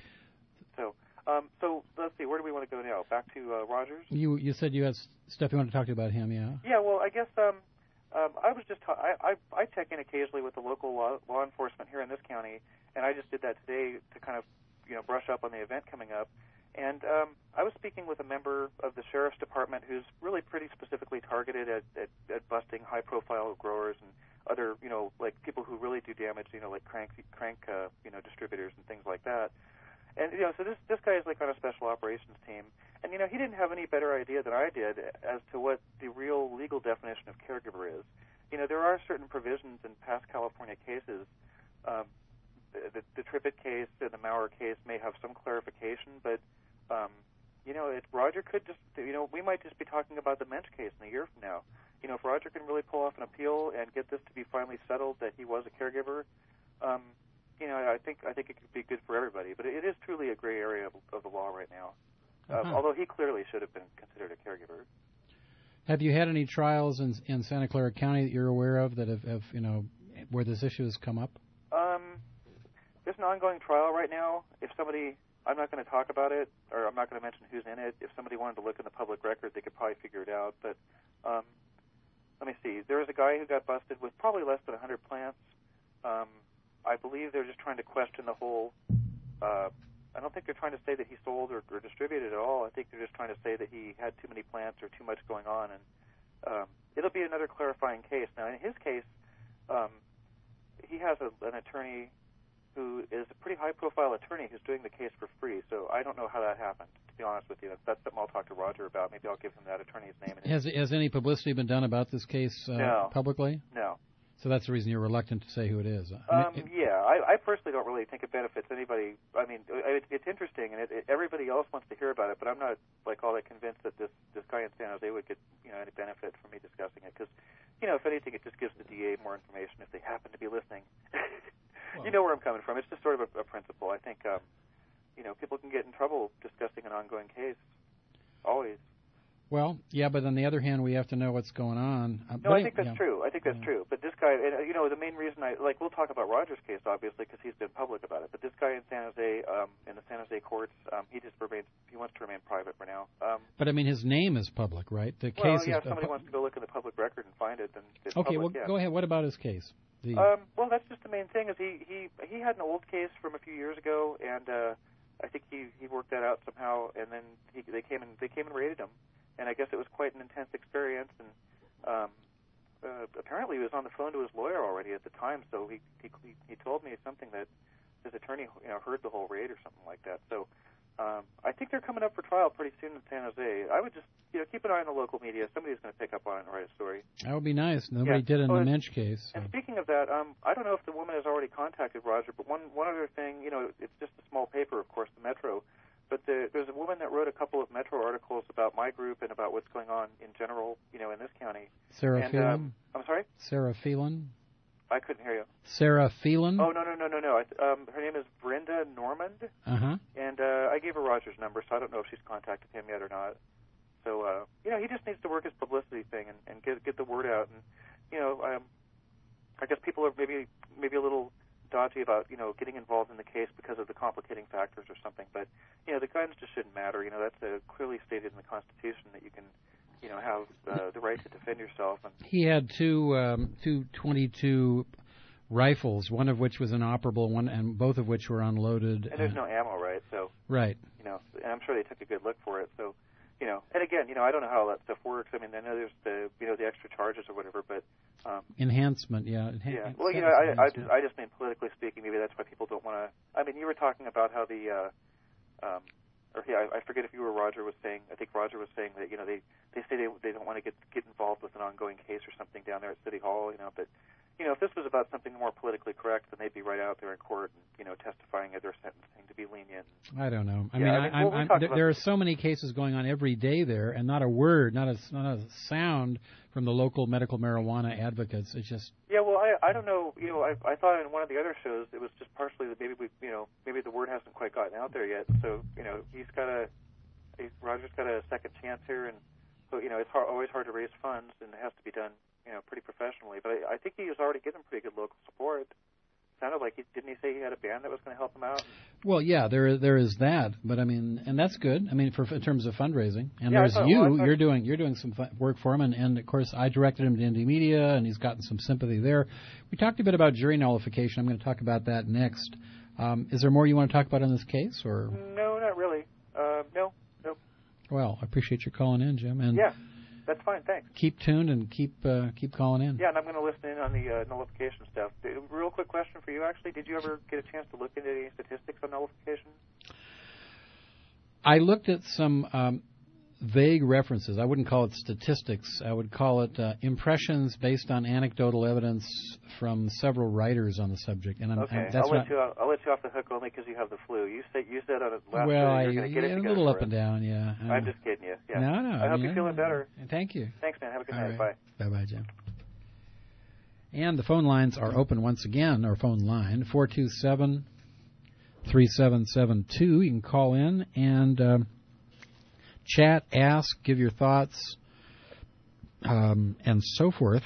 So let's see, where do we want to go now? Back to Rogers? You said you had stuff you wanted to talk to about him, yeah? Yeah, well, I guess I was just I check in occasionally with the local law enforcement here in this county, and I just did that today to kind of brush up on the event coming up. And I was speaking with a member of the sheriff's department who's really pretty specifically targeted at busting high-profile growers and other like people who really do damage, like crank distributors and things like that. And so this guy is like on a special operations team, and he didn't have any better idea than I did as to what the real legal definition of caregiver is. There are certain provisions in past California cases. The Trippett case and the Maurer case may have some clarification, but Roger could just we might just be talking about the Mensch case in a year from now. If Roger can really pull off an appeal and get this to be finally settled that he was a caregiver. I think it could be good for everybody, but it is truly a gray area of the law right now. Although he clearly should have been considered a caregiver. Have you had any trials in Santa Clara County that you're aware of that have where this issue has come up? There's an ongoing trial right now. If somebody, I'm not going to talk about it, or I'm not going to mention who's in it. If somebody wanted to look in the public record, they could probably figure it out. But let me see. There was a guy who got busted with probably less than 100 plants. I believe they're just trying to question the whole. I don't think they're trying to say that he sold or distributed at all. I think they're just trying to say that he had too many plants or too much going on, and it'll be another clarifying case. Now, in his case, he has an attorney who is a pretty high-profile attorney who's doing the case for free. So I don't know how that happened, to be honest with you. That's something I'll talk to Roger about. Maybe I'll give him that attorney's name. Has any publicity been done about this case No. publicly? No. So that's the reason you're reluctant to say who it is. Yeah, I personally don't really think it benefits anybody. I mean, it's interesting, and everybody else wants to hear about it, but I'm not like all that convinced that this guy in San Jose would get any benefit from me discussing it, because if anything, it just gives the DA more information if they happen to be listening. You know where I'm coming from. It's just sort of a principle. I think people can get in trouble discussing an ongoing case. Always. Well, yeah, but on the other hand, we have to know what's going on. No, I think that's true. I think that's true. But this guy, the main reason we'll talk about Roger's case, obviously, because he's been public about it. But this guy in San Jose, in the San Jose courts, he wants to remain private for now. But I mean, his name is public, right? The case if is somebody wants to go look in the public record and find it, then it's okay. public, Go ahead. What about his case? Well, that's just the main thing. Is he had an old case from a few years ago, and I think he worked that out somehow, and then they came and raided him. And I guess it was quite an intense experience, and apparently he was on the phone to his lawyer already at the time, so he told me something that his attorney heard the whole raid or something like that. So I think they're coming up for trial pretty soon in San Jose. I would just keep an eye on the local media. Somebody's going to pick up on it and write a story. That would be nice. Nobody did in the Mensch case. So. And speaking of that, I don't know if the woman has already contacted Roger, but one other thing, it's just a small paper, of course, the Metro. But there's a woman that wrote a couple of Metro articles about my group and about what's going on in general, in this county. Sarah Phelan? I'm sorry? Sarah Phelan? I couldn't hear you. Sarah Phelan? Oh, no. Her name is Brenda Normand. Uh-huh. And I gave her Roger's number, so I don't know if she's contacted him yet or not. So, he just needs to work his publicity thing and get the word out. And, I guess people are maybe a little dodgy about getting involved in the case because of the complicating factors or something, but the guns just shouldn't matter. That's clearly stated in the Constitution that you can have the right to defend yourself. And he had two .22 rifles, one of which was inoperable, and both of which were unloaded. And there's no ammo, right? So right. And I'm sure they took a good look for it. So and again, I don't know how that stuff works. I mean, I know there's the extra charges or whatever, but enhancement, yeah. Yeah. Well, I just mean politically speaking, maybe that's why people don't want to. I mean, you were talking about how I forget if you or Roger was saying. I think Roger was saying that they say they don't want to get involved with an ongoing case or something down there at City Hall. But if this was about something more politically correct, then they'd be right out there in court and, testifying at their sentencing to be lenient. I don't know. There are so many cases going on every day there, and not a word, not a sound from the local medical marijuana advocates. It's just... Yeah, well, I don't know. I thought in one of the other shows it was just partially that maybe the word hasn't quite gotten out there yet. So, Roger's got a second chance here, and so, it's always hard to raise funds, and it has to be done, pretty professionally. But I think he was already getting pretty good local support. Sounded like didn't he say he had a band that was going to help him out? Well, yeah, there is that, but and that's good. In terms of fundraising, and yeah, there's you're doing some work for him, and of course I directed him to Indie Media, and he's gotten some sympathy there. We talked a bit about jury nullification. I'm going to talk about that next. Is there more you want to talk about in this case, or? No, not really. No. Well, I appreciate you calling in, Jim. And yeah, that's fine. Thanks. Keep tuned and keep calling in. Yeah, and I'm going to listen in on the nullification stuff. Real quick question for you, actually. Did you ever get a chance to look into any statistics on nullification? I looked at some vague references. I wouldn't call it statistics. I would call it impressions based on anecdotal evidence from several writers on the subject. And I'll let you off the hook only because you have the flu. You said on it last week you're going to get it a little up and down, yeah. I'm just kidding you. Yeah. No. I hope you're feeling better. Thank you. Thanks, man. Have a good night. Right. Bye. Bye-bye, Jim. And the phone lines are open once again, our phone line, 427-3772. You can call in and chat, ask, give your thoughts, and so forth.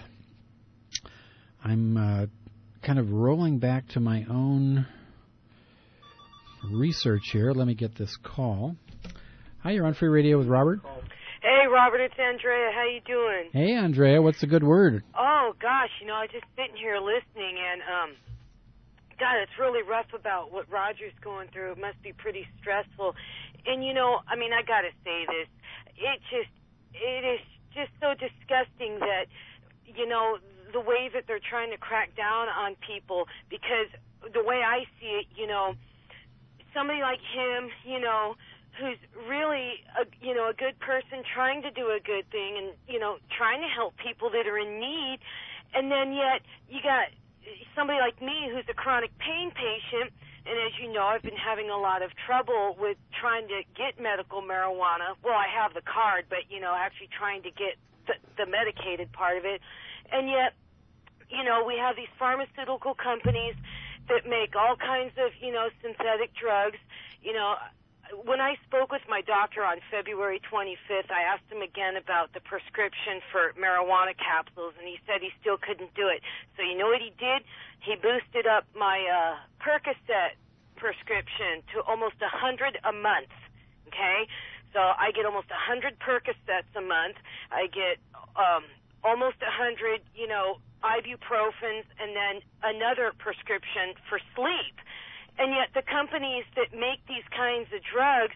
I'm kind of rolling back to my own research here. Let me get this call. Hi, you're on Free Radio with Robert. Hey, Robert, it's Andrea. How you doing? Hey, Andrea, what's the good word? Oh, gosh, I was just sitting here listening, and, God, it's really rough about what Roger's going through. It must be pretty stressful. And, I got to say this. It is just so disgusting that, the way that they're trying to crack down on people, because the way I see it, somebody like him, who's really a good person trying to do a good thing and, trying to help people that are in need, and then yet you got somebody like me who's a chronic pain patient, and as you know, I've been having a lot of trouble with trying to get medical marijuana. Well, I have the card, but, actually trying to get the medicated part of it. And yet, we have these pharmaceutical companies that make all kinds of, synthetic drugs. When I spoke with my doctor on February 25th, I asked him again about the prescription for marijuana capsules, and he said he still couldn't do it. So you know what he did? He boosted up my Percocet prescription to almost 100 a month, okay? So I get almost 100 Percocets a month. I get almost 100, ibuprofens, and then another prescription for sleep. And yet the companies that make these kinds of drugs,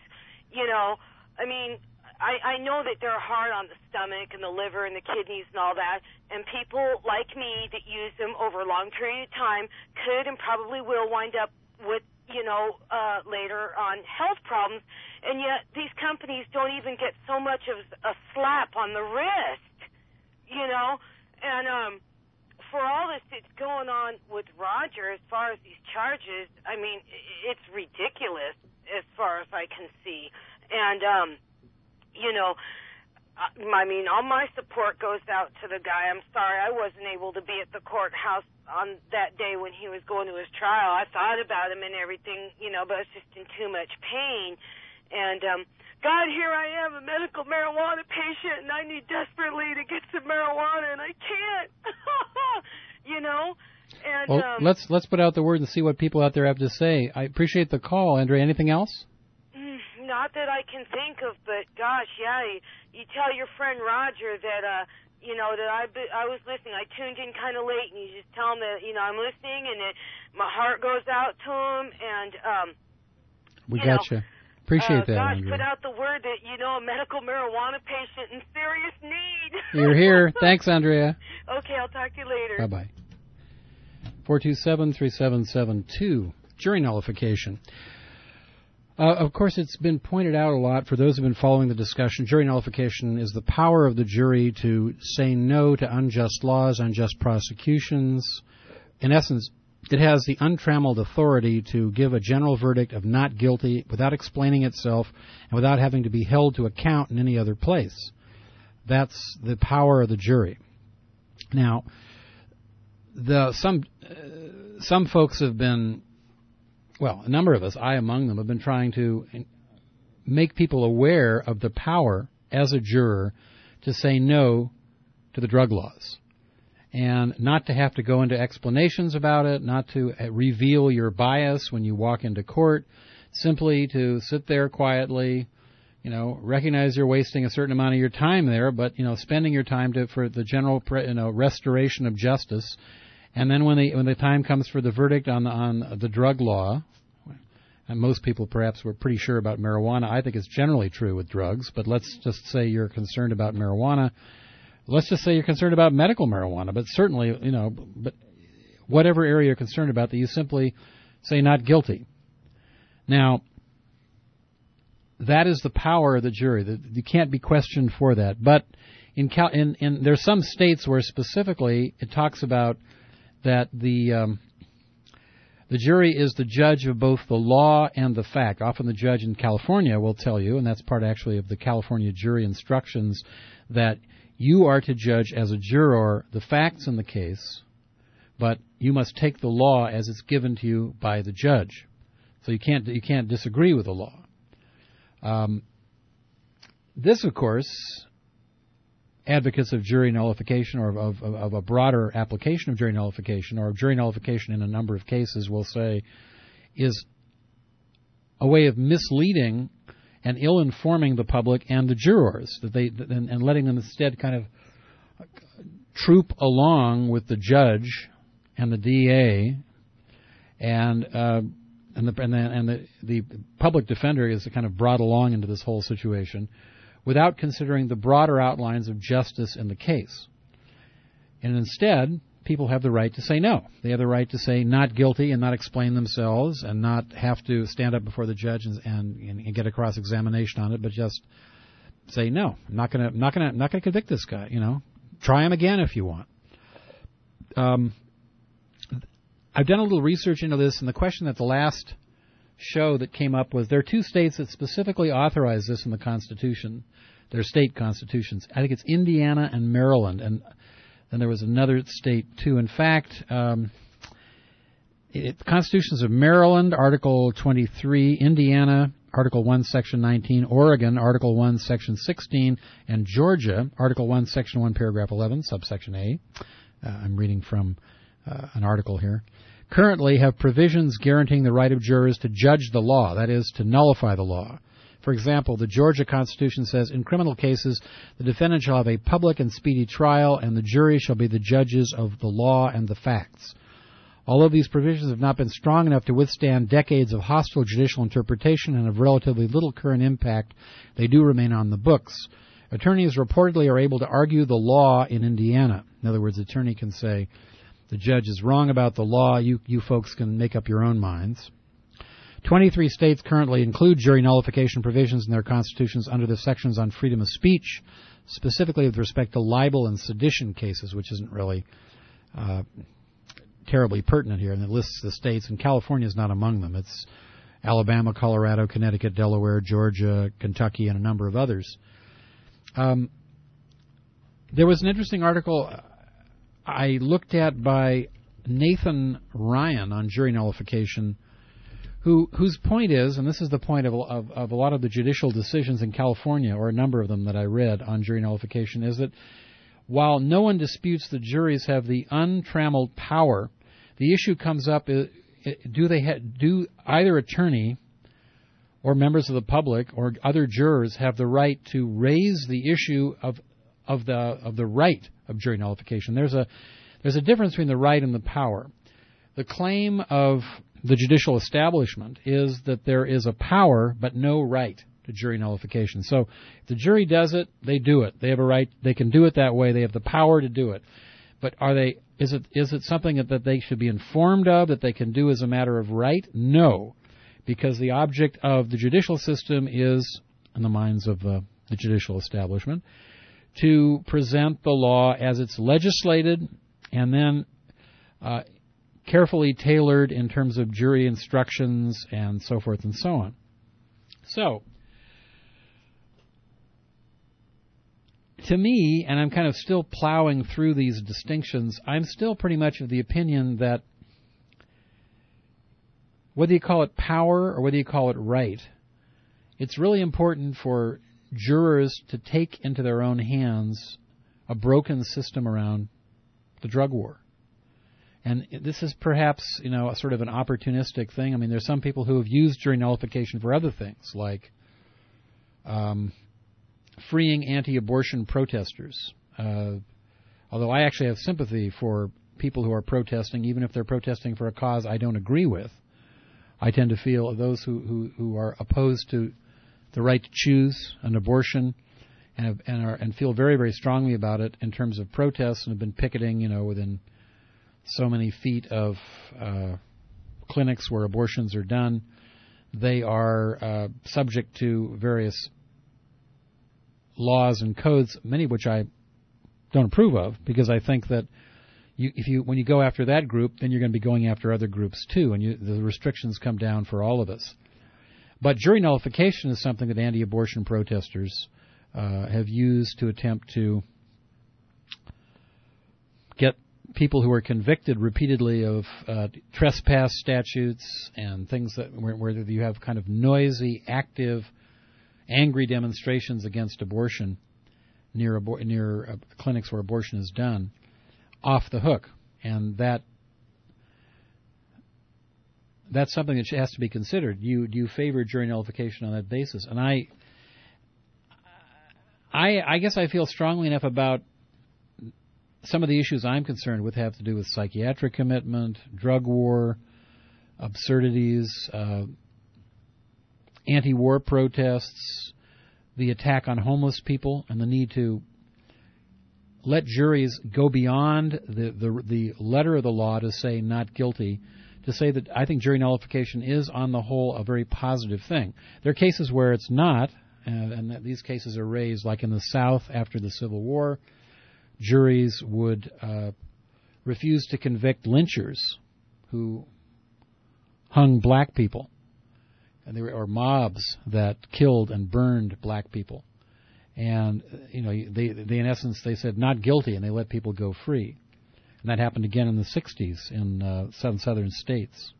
I know that they're hard on the stomach and the liver and the kidneys and all that, and people like me that use them over a long period of time could and probably will wind up with, later on health problems, and yet these companies don't even get so much of a slap on the wrist, and for all this that's going on with Roger as far as these charges, it's ridiculous as far as I can see. And, all my support goes out to the guy. I'm sorry I wasn't able to be at the courthouse on that day when he was going to his trial. I thought about him and everything, but I was just in too much pain. And, God, here I am, a medical marijuana patient, and I need desperately to get some marijuana, and I can't, And, well, let's put out the word and see what people out there have to say. I appreciate the call, Andrea. Anything else? Not that I can think of, but gosh, yeah, you tell your friend Roger that, that I was listening. I tuned in kind of late, and you just tell him that, I'm listening, and that my heart goes out to him, and, we got you. Appreciate that, gosh, Andrea. Put out the word that, a medical marijuana patient in serious need. You're here. Thanks, Andrea. Okay, I'll talk to you later. Bye-bye. 427-3772, jury nullification. Of course, it's been pointed out a lot for those who have been following the discussion. Jury nullification is the power of the jury to say no to unjust laws, unjust prosecutions. In essence, it has the untrammeled authority to give a general verdict of not guilty without explaining itself and without having to be held to account in any other place. That's the power of the jury. Now, some folks have been, well, a number of us, I among them, have been trying to make people aware of the power as a juror to say no to the drug laws and not to have to go into explanations about it, not to reveal your bias when you walk into court, simply to sit there quietly, recognize you're wasting a certain amount of your time there, but, spending your time for the general, restoration of justice. And then when the time comes for the verdict on the drug law, and most people perhaps were pretty sure about marijuana. I think it's generally true with drugs, but let's just say you're concerned about marijuana. Let's just say you're concerned about medical marijuana, but certainly, but whatever area you're concerned about, that you simply say not guilty. Now, that is the power of the jury. You can't be questioned for that. But there's some states where specifically it talks about that the jury is the judge of both the law and the fact. Often the judge in California will tell you, and that's part actually of the California jury instructions, that you are to judge as a juror the facts in the case, but you must take the law as it's given to you by the judge. So you can't disagree with the law. This, of course, advocates of jury nullification or of a broader application of jury nullification or of jury nullification in a number of cases will say is a way of misleading and ill-informing the public and the jurors, and letting them instead kind of troop along with the judge and the DA and the public defender is kind of brought along into this whole situation without considering the broader outlines of justice in the case. And instead, people have the right to say no. They have the right to say not guilty and not explain themselves and not have to stand up before the judge and get a cross-examination on it, but just say no. I'm not gonna convict this guy. Try him again if you want. I've done a little research into this, and the question at the last show that came up was there are two states that specifically authorize this in the Constitution, their state constitutions. I think it's Indiana and Maryland, and then there was another state too. In fact, the Constitutions of Maryland, Article 23, Indiana, Article 1, Section 19, Oregon, Article 1, Section 16, and Georgia, Article 1, Section 1, Paragraph 11, subsection A. I'm reading from an article here. Currently have provisions guaranteeing the right of jurors to judge the law, that is, to nullify the law. For example, the Georgia Constitution says, in criminal cases, the defendant shall have a public and speedy trial, and the jury shall be the judges of the law and the facts. Although these provisions have not been strong enough to withstand decades of hostile judicial interpretation and of relatively little current impact, they do remain on the books. Attorneys reportedly are able to argue the law in Indiana. In other words, the attorney can say, the judge is wrong about the law. You folks can make up your own minds. 23 states currently include jury nullification provisions in their constitutions under the sections on freedom of speech, specifically with respect to libel and sedition cases, which isn't really terribly pertinent here. And it lists the states, and California is not among them. It's Alabama, Colorado, Connecticut, Delaware, Georgia, Kentucky, and a number of others. There was an interesting article I looked at by Nathan Ryan on jury nullification, whose point is, and this is the point of a lot of the judicial decisions in California, or a number of them that I read on jury nullification, is that while no one disputes the juries have the untrammeled power, the issue comes up, do either attorney or members of the public or other jurors have the right to raise the issue of the right of jury nullification? There's a difference between the right and the power. The claim of the judicial establishment is that there is a power but no right to jury nullification. So if the jury does it, they do it. They have a right. They can do it that way. They have the power to do it. But is it something that they should be informed of, that they can do as a matter of right? No. because the object of the judicial system is, in the minds of the judicial establishment, to present the law as it's legislated and then carefully tailored in terms of jury instructions and so forth and so on. So, to me, and I'm kind of still plowing through these distinctions, I'm still pretty much of the opinion that whether you call it power or whether you call it right, it's really important for jurors to take into their own hands a broken system around the drug war. And this is perhaps, a sort of an opportunistic thing. I mean, there's some people who have used jury nullification for other things, like freeing anti-abortion protesters. Although I actually have sympathy for people who are protesting, even if they're protesting for a cause I don't agree with. I tend to feel those who are opposed to the right to choose an abortion and feel very, very strongly about it in terms of protests and have been picketing, within so many feet of clinics where abortions are done. They are subject to various laws and codes, many of which I don't approve of, because I think that when you go after that group, then you're going to be going after other groups too, and the restrictions come down for all of us. But jury nullification is something that anti-abortion protesters have used to attempt to get people who are convicted repeatedly of trespass statutes and things where you have kind of noisy, active, angry demonstrations against abortion near clinics where abortion is done, off the hook. And that's something that has to be considered. Do you favor jury nullification on that basis? And I guess I feel strongly enough about some of the issues I'm concerned with have to do with psychiatric commitment, drug war, absurdities, anti-war protests, the attack on homeless people, and the need to let juries go beyond the letter of the law to say not guilty, to say that I think jury nullification is, on the whole, a very positive thing. There are cases where it's not, and these cases are raised, like in the South after the Civil War. Juries would refuse to convict lynchers who hung black people, and or mobs that killed and burned black people. And they in essence they said not guilty, and they let people go free. And that happened again in the 60s in southern states.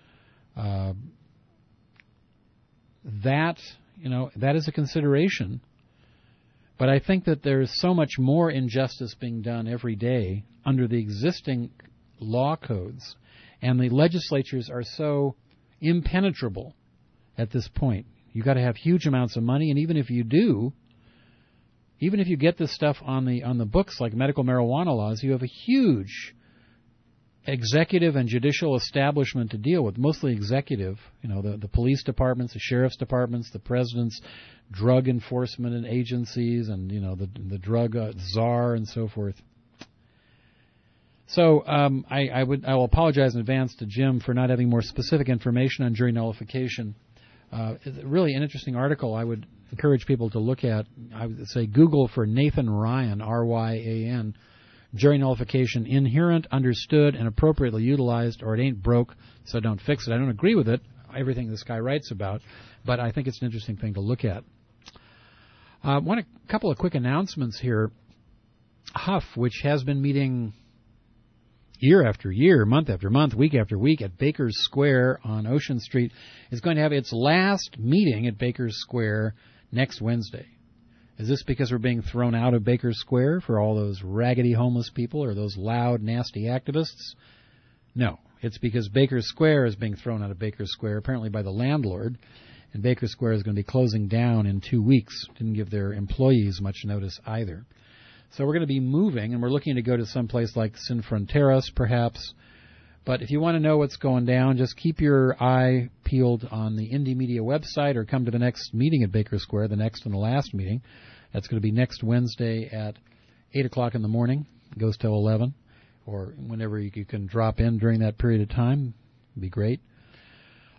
That is a consideration. But I think that there's so much more injustice being done every day under the existing law codes, and the legislatures are so impenetrable at this point. You've got to have huge amounts of money, and even if you get this stuff on the books like medical marijuana laws, you have a huge executive and judicial establishment to deal with, mostly executive, the police departments, the sheriff's departments, the president's drug enforcement and agencies, and the drug czar and so forth. So I will apologize in advance to Jim for not having more specific information on jury nullification. It's really an interesting article I would encourage people to look at. I would say Google for Nathan Ryan, R-Y-A-N, jury nullification, inherent, understood, and appropriately utilized, or it ain't broke, so don't fix it. I don't agree with it, everything this guy writes about, but I think it's an interesting thing to look at. A couple of quick announcements here. Huff, which has been meeting year after year, month after month, week after week at Baker's Square on Ocean Street, is going to have its last meeting at Baker's Square next Wednesday. Is this because we're being thrown out of Baker's Square for all those raggedy homeless people or those loud, nasty activists? No. It's because Baker's Square is being thrown out of Baker's Square, apparently by the landlord, and Baker's Square is going to be closing down in 2 weeks. Didn't give their employees much notice either. So we're going to be moving, and we're looking to go to some place like Sin Fronteras, perhaps. But if you want to know what's going down, just keep your eye peeled on the Indie Media website or come to the next meeting at Baker Square, the next and the last meeting. That's going to be next Wednesday at 8 o'clock in the morning. It goes till 11, or whenever you can drop in during that period of time. It'd be great.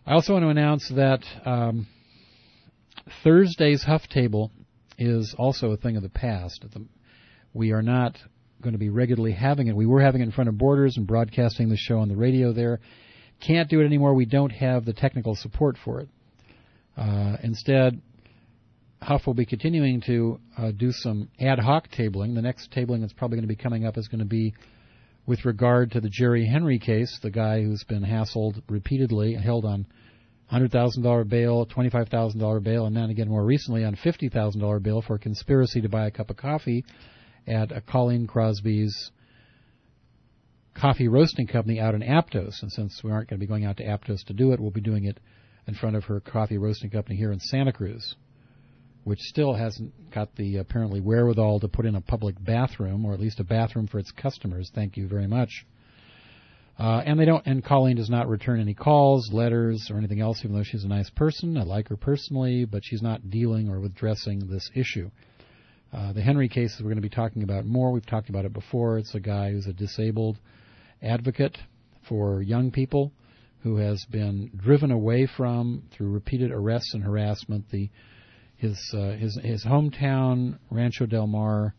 I also want to announce that Thursday's Huff Table is also a thing of the past. We are not going to be regularly having it. We were having it in front of Borders and broadcasting the show on the radio there. Can't do it anymore. We don't have the technical support for it. Instead, Huff will be continuing to do some ad hoc tabling. The next tabling that's probably going to be coming up is going to be with regard to the Jerry Henry case, the guy who's been hassled repeatedly, held on $100,000 bail, $25,000 bail, and then again more recently on $50,000 bail for conspiracy to buy a cup of coffee at Colleen Crosby's coffee roasting company out in Aptos. And since we aren't going to be going out to Aptos to do it, we'll be doing it in front of her coffee roasting company here in Santa Cruz, which still hasn't got the apparently wherewithal to put in a public bathroom, or at least a bathroom for its customers. Thank you very much. And Colleen does not return any calls, letters, or anything else, even though she's a nice person. I like her personally, but she's not dealing or addressing this issue. The Henry case we're going to be talking about more. We've talked about it before. It's a guy who's a disabled advocate for young people who has been driven away from, through repeated arrests and harassment, his hometown Rancho Del Mar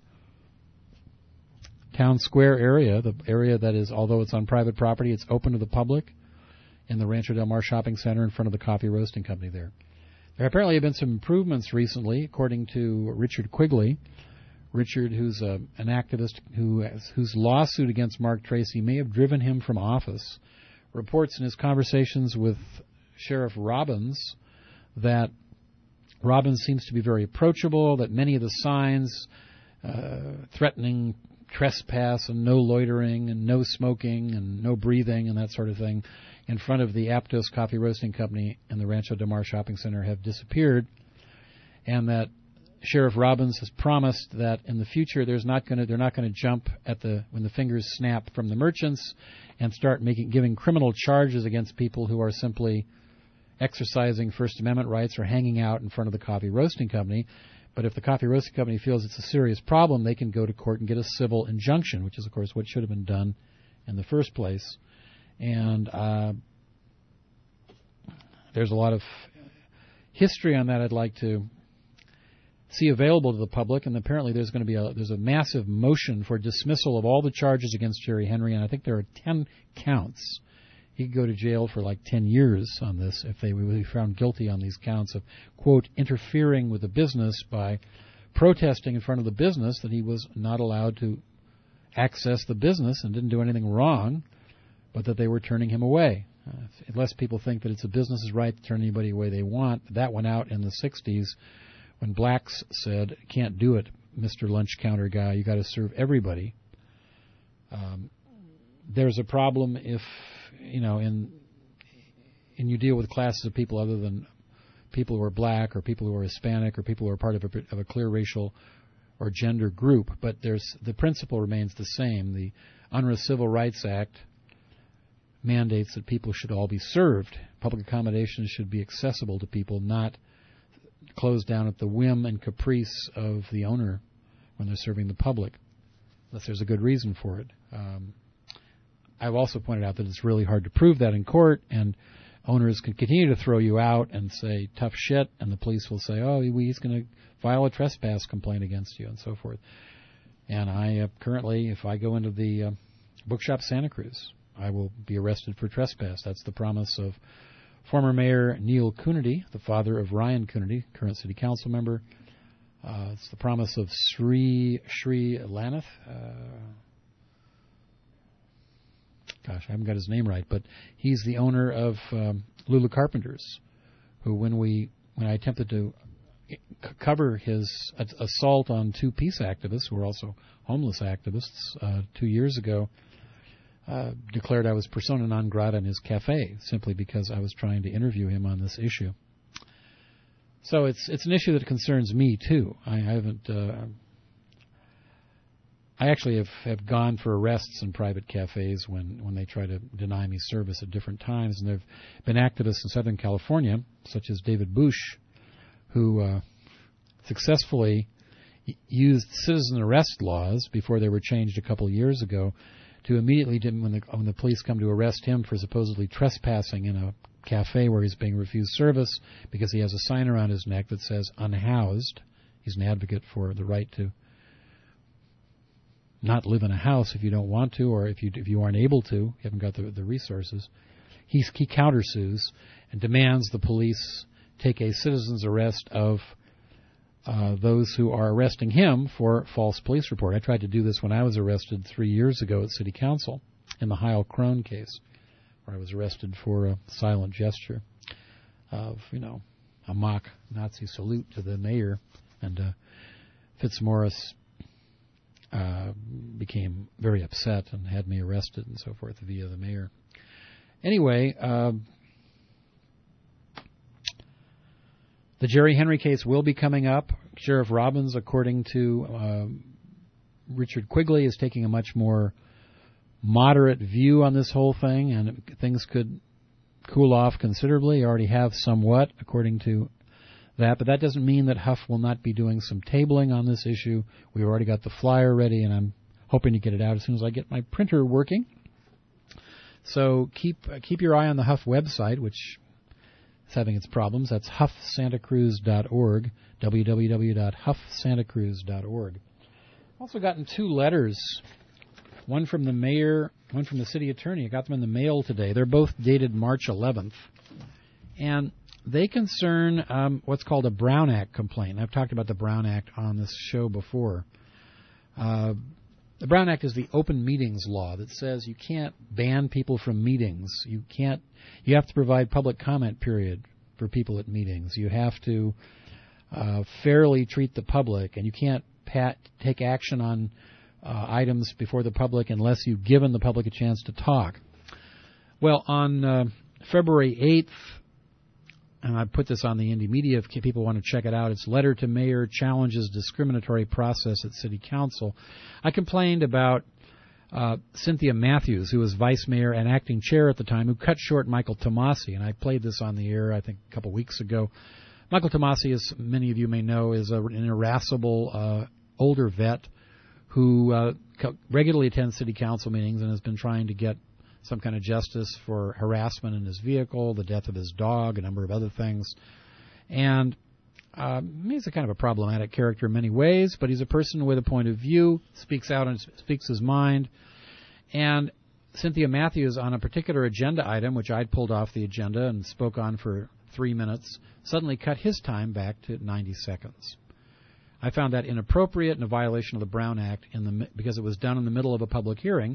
town square area, the area that is, although it's on private property, it's open to the public, in the Rancho Del Mar shopping center in front of the coffee roasting company there. There apparently have been some improvements recently, according to Richard Quigley. Richard, who's an activist whose lawsuit against Mark Tracy may have driven him from office, reports in his conversations with Sheriff Robbins that Robbins seems to be very approachable, that many of the signs threatening trespass and no loitering and no smoking and no breathing and that sort of thing in front of the Aptos Coffee Roasting Company and the Rancho Del Mar Shopping Center have disappeared, and that Sheriff Robbins has promised that in the future they're not going to jump at when the fingers snap from the merchants and start giving criminal charges against people who are simply exercising First Amendment rights or hanging out in front of the coffee roasting company. But if the coffee roasting company feels it's a serious problem, they can go to court and get a civil injunction, which is, of course, what should have been done in the first place. And there's a lot of history on that I'd like to see available to the public, and apparently there's going to be a massive motion for dismissal of all the charges against Jerry Henry, and I think there are 10 counts. He could go to jail for like 10 years on this if they were found guilty on these counts of, quote, interfering with the business by protesting in front of the business that he was not allowed to access the business and didn't do anything wrong, but that they were turning him away. Unless people think that it's a business's right to turn anybody away they want. That went out in the 60s when blacks said, can't do it, Mr. Lunch Counter Guy, you got to serve everybody. There's a problem if, and you deal with classes of people other than people who are black or people who are Hispanic or people who are part of a clear racial or gender group, but the principle remains the same. The Unruh Civil Rights Act mandates that people should all be served. Public accommodations should be accessible to people, not closed down at the whim and caprice of the owner when they're serving the public, unless there's a good reason for it. I've also pointed out that it's really hard to prove that in court, and owners can continue to throw you out and say tough shit, and the police will say, oh, he's going to file a trespass complaint against you, and so forth. And I currently, if I go into the bookshop Santa Cruz, I will be arrested for trespass. That's the promise of former Mayor Neil Coonerty, the father of Ryan Coonerty, current city council member. It's the promise of Sri Lanath. Gosh, I haven't got his name right, but he's the owner of Lula Carpenters, who when I attempted to cover his assault on two peace activists, who were also homeless activists, 2 years ago, declared I was persona non grata in his cafe simply because I was trying to interview him on this issue. So it's an issue that concerns me too. I actually have gone for arrests in private cafes when they try to deny me service at different times, and there have been activists in Southern California, such as David Bush, who successfully used citizen arrest laws before they were changed a couple of years ago to immediately, when the police come to arrest him for supposedly trespassing in a cafe where he's being refused service because he has a sign around his neck that says unhoused. He's an advocate for the right to not live in a house if you don't want to, or if you aren't able to, you haven't got the resources. He countersues and demands the police take a citizen's arrest of those who are arresting him for false police report. I tried to do this when I was arrested 3 years ago at City Council in the Heil Krohn case, where I was arrested for a silent gesture of, a mock Nazi salute to the mayor, and Fitzmaurice became very upset and had me arrested and so forth via the mayor. Anyway, the Jerry Henry case will be coming up. Sheriff Robbins, according to Richard Quigley, is taking a much more moderate view on this whole thing, and things could cool off considerably. You already have somewhat, according to that, but that doesn't mean that Huff will not be doing some tabling on this issue. We've already got the flyer ready, and I'm hoping to get it out as soon as I get my printer working. So keep your eye on the Huff website, which is having its problems. That's huffsantacruz.org, www.huffsantacruz.org. I've also gotten 2 letters, one from the mayor, one from the city attorney. I got them in the mail today. They're both dated March 11th, and they concern what's called a Brown Act complaint. I've talked about the Brown Act on this show before. The Brown Act is the open meetings law that says you can't ban people from meetings. You have to provide public comment period for people at meetings. You have to fairly treat the public, and you can't take action on items before the public unless you've given the public a chance to talk. Well, on February 8th, and I put this on the Indie Media if people want to check it out. It's Letter to Mayor Challenges Discriminatory Process at City Council. I complained about Cynthia Matthews, who was vice mayor and acting chair at the time, who cut short Michael Tomasi, and I played this on the air, I think, a couple weeks ago. Michael Tomasi, as many of you may know, is an irascible older vet who regularly attends City Council meetings and has been trying to get some kind of justice for harassment in his vehicle, the death of his dog, a number of other things. And he's a kind of a problematic character in many ways, but he's a person with a point of view, speaks out and speaks his mind. And Cynthia Matthews, on a particular agenda item, which I'd pulled off the agenda and spoke on for 3 minutes, suddenly cut his time back to 90 seconds. I found that inappropriate and a violation of the Brown Act because it was done in the middle of a public hearing,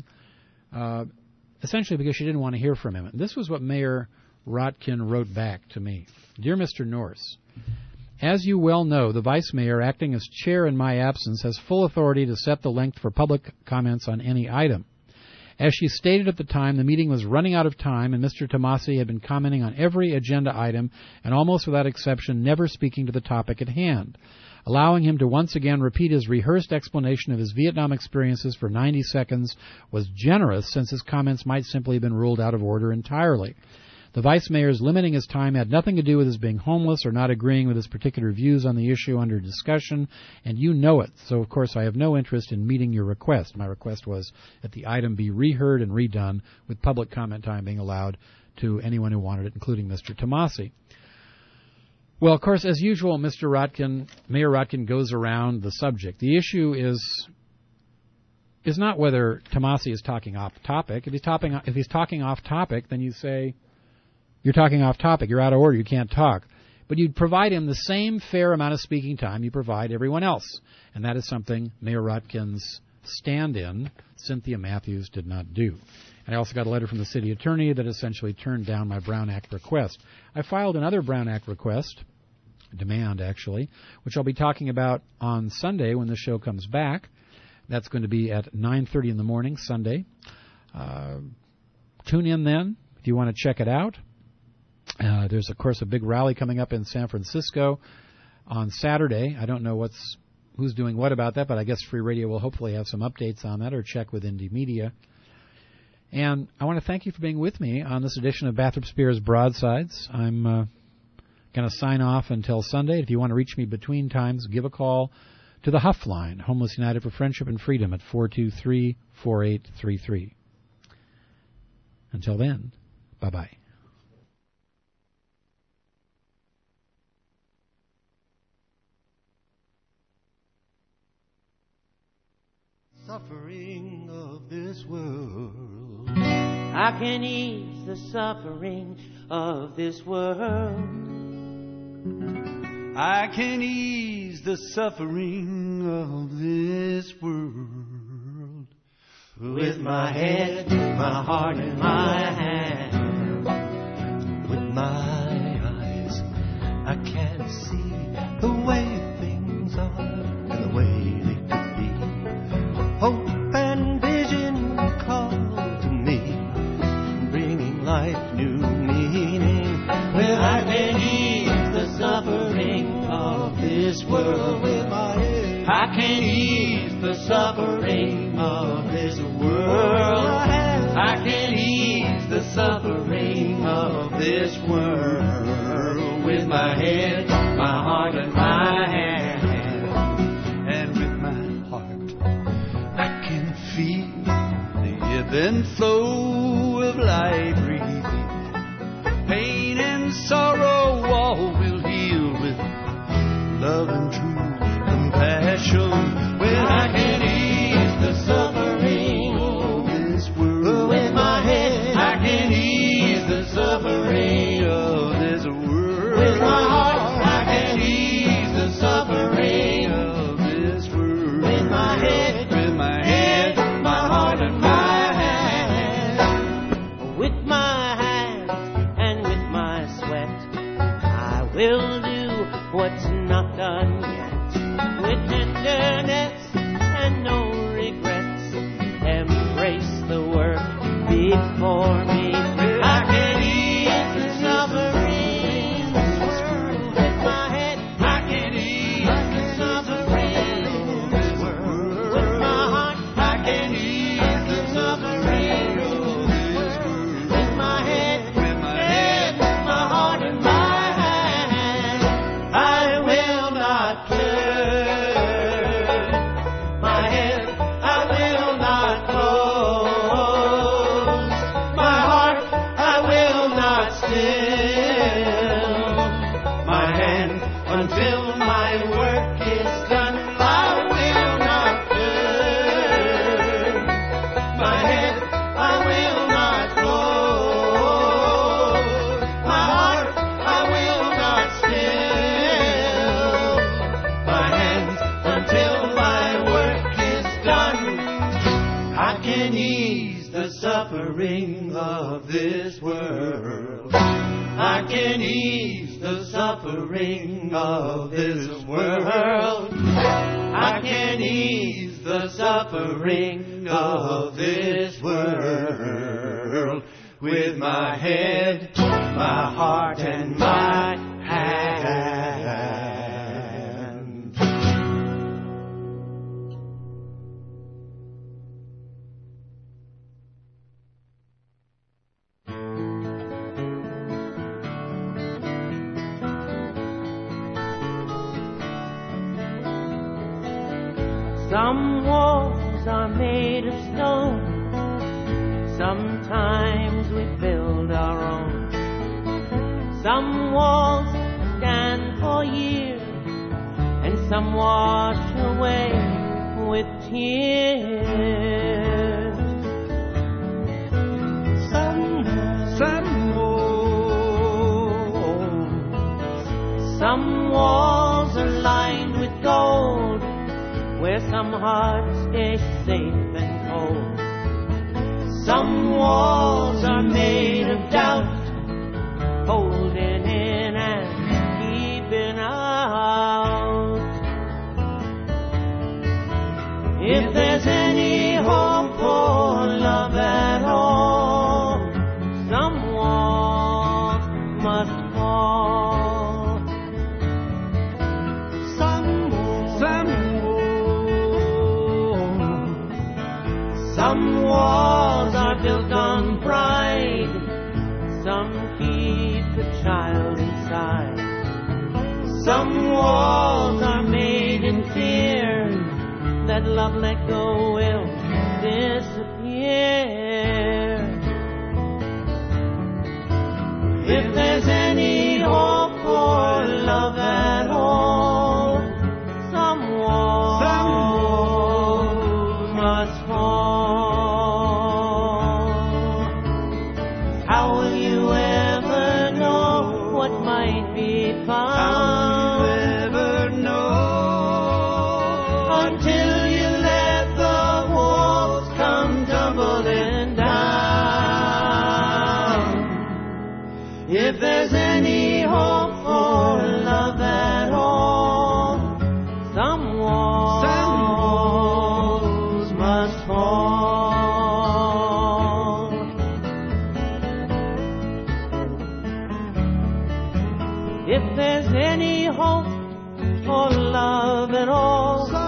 essentially because she didn't want to hear from him. And this was what Mayor Rotkin wrote back to me. Dear Mr. Norse, as you well know, the Vice Mayor, acting as chair in my absence, has full authority to set the length for public comments on any item. As she stated at the time, the meeting was running out of time, and Mr. Tomasi had been commenting on every agenda item, and almost without exception, never speaking to the topic at hand. Allowing him to once again repeat his rehearsed explanation of his Vietnam experiences for 90 seconds was generous, since his comments might simply have been ruled out of order entirely. The Vice Mayor's limiting his time had nothing to do with his being homeless or not agreeing with his particular views on the issue under discussion, and you know it. So, of course, I have no interest in meeting your request. My request was that the item be reheard and redone, with public comment time being allowed to anyone who wanted it, including Mr. Tomasi. Well, of course, as usual, Mayor Rotkin goes around the subject. The issue is not whether Tomasi is talking off topic. If he's talking off topic, then you say, you're talking off topic, you're out of order, you can't talk. But you'd provide him the same fair amount of speaking time you provide everyone else. And that is something Mayor Rotkin's stand-in, Cynthia Matthews, did not do. And I also got a letter from the city attorney that essentially turned down my Brown Act request. I filed another Brown Act request, demand actually, which I'll be talking about on Sunday when the show comes back. That's going to be at 9:30 in the morning, Sunday. Tune in then if you want to check it out. There's, of course, a big rally coming up in San Francisco on Saturday. I don't know who's doing what about that, but I guess Free Radio will hopefully have some updates on that, or check with Indie Media. And I want to thank you for being with me on this edition of Bathrop Spears Broadsides. I'm going to sign off until Sunday. If you want to reach me between times, give a call to the Huff line, Homeless United for Friendship and Freedom, at 423-4833. Until then, bye-bye. suffering of this world. I can ease the suffering of this world. I can ease the suffering of this world. With my head, my heart, and my hand. With my eyes, I can see the way things are and the way they could be. Hope and vision call to me, bringing life new meaning. Well, I can ease the suffering of this world with my head. I can ease the suffering of this world. I can ease the suffering of this world with my head, my heart, and my hand. And with my heart, I can feel the ebb and flow of life breathing. Pain and sorrow all will heal with love and true compassion. Well, I can ease the suffering of this world with my head. I can ease the suffering of this world with my heart. I can ease the suffering of this world with my head, my heart, and my hand. With my hands and with my sweat, I will do what's not done yet. With tenderness and no regrets, embrace the work before me. I can ease the suffering with my head. I can ease the suffering with my heart. I can ease the suffering with my head, my heart, and my hand. I will not turn my head. I will not close my heart. I will not still my hand until my work is done. I will not turn my head. I will not close my heart. I will not still my hands until my work is done. I can ease the suffering of this world. I can ease the suffering of this world. I can ease the suffering of this world with my head, my heart, and my hand. Some walls are made of stone. Sometimes we build our own. Some walls stand for years, and some wash away with tears. Some walls are lined with gold, where some hearts stay safe and cold. Some walls are made of doubt, holding in and keeping out. If there's any hope for love at all, some walls must fall. Some walls are built on pride. Some keep the child inside. Some walls are made in fear that love let go will disappear. If there's any hope for love at all, some walls must If there's any hope for love at all, some walls must fall. If there's any hope for love at all,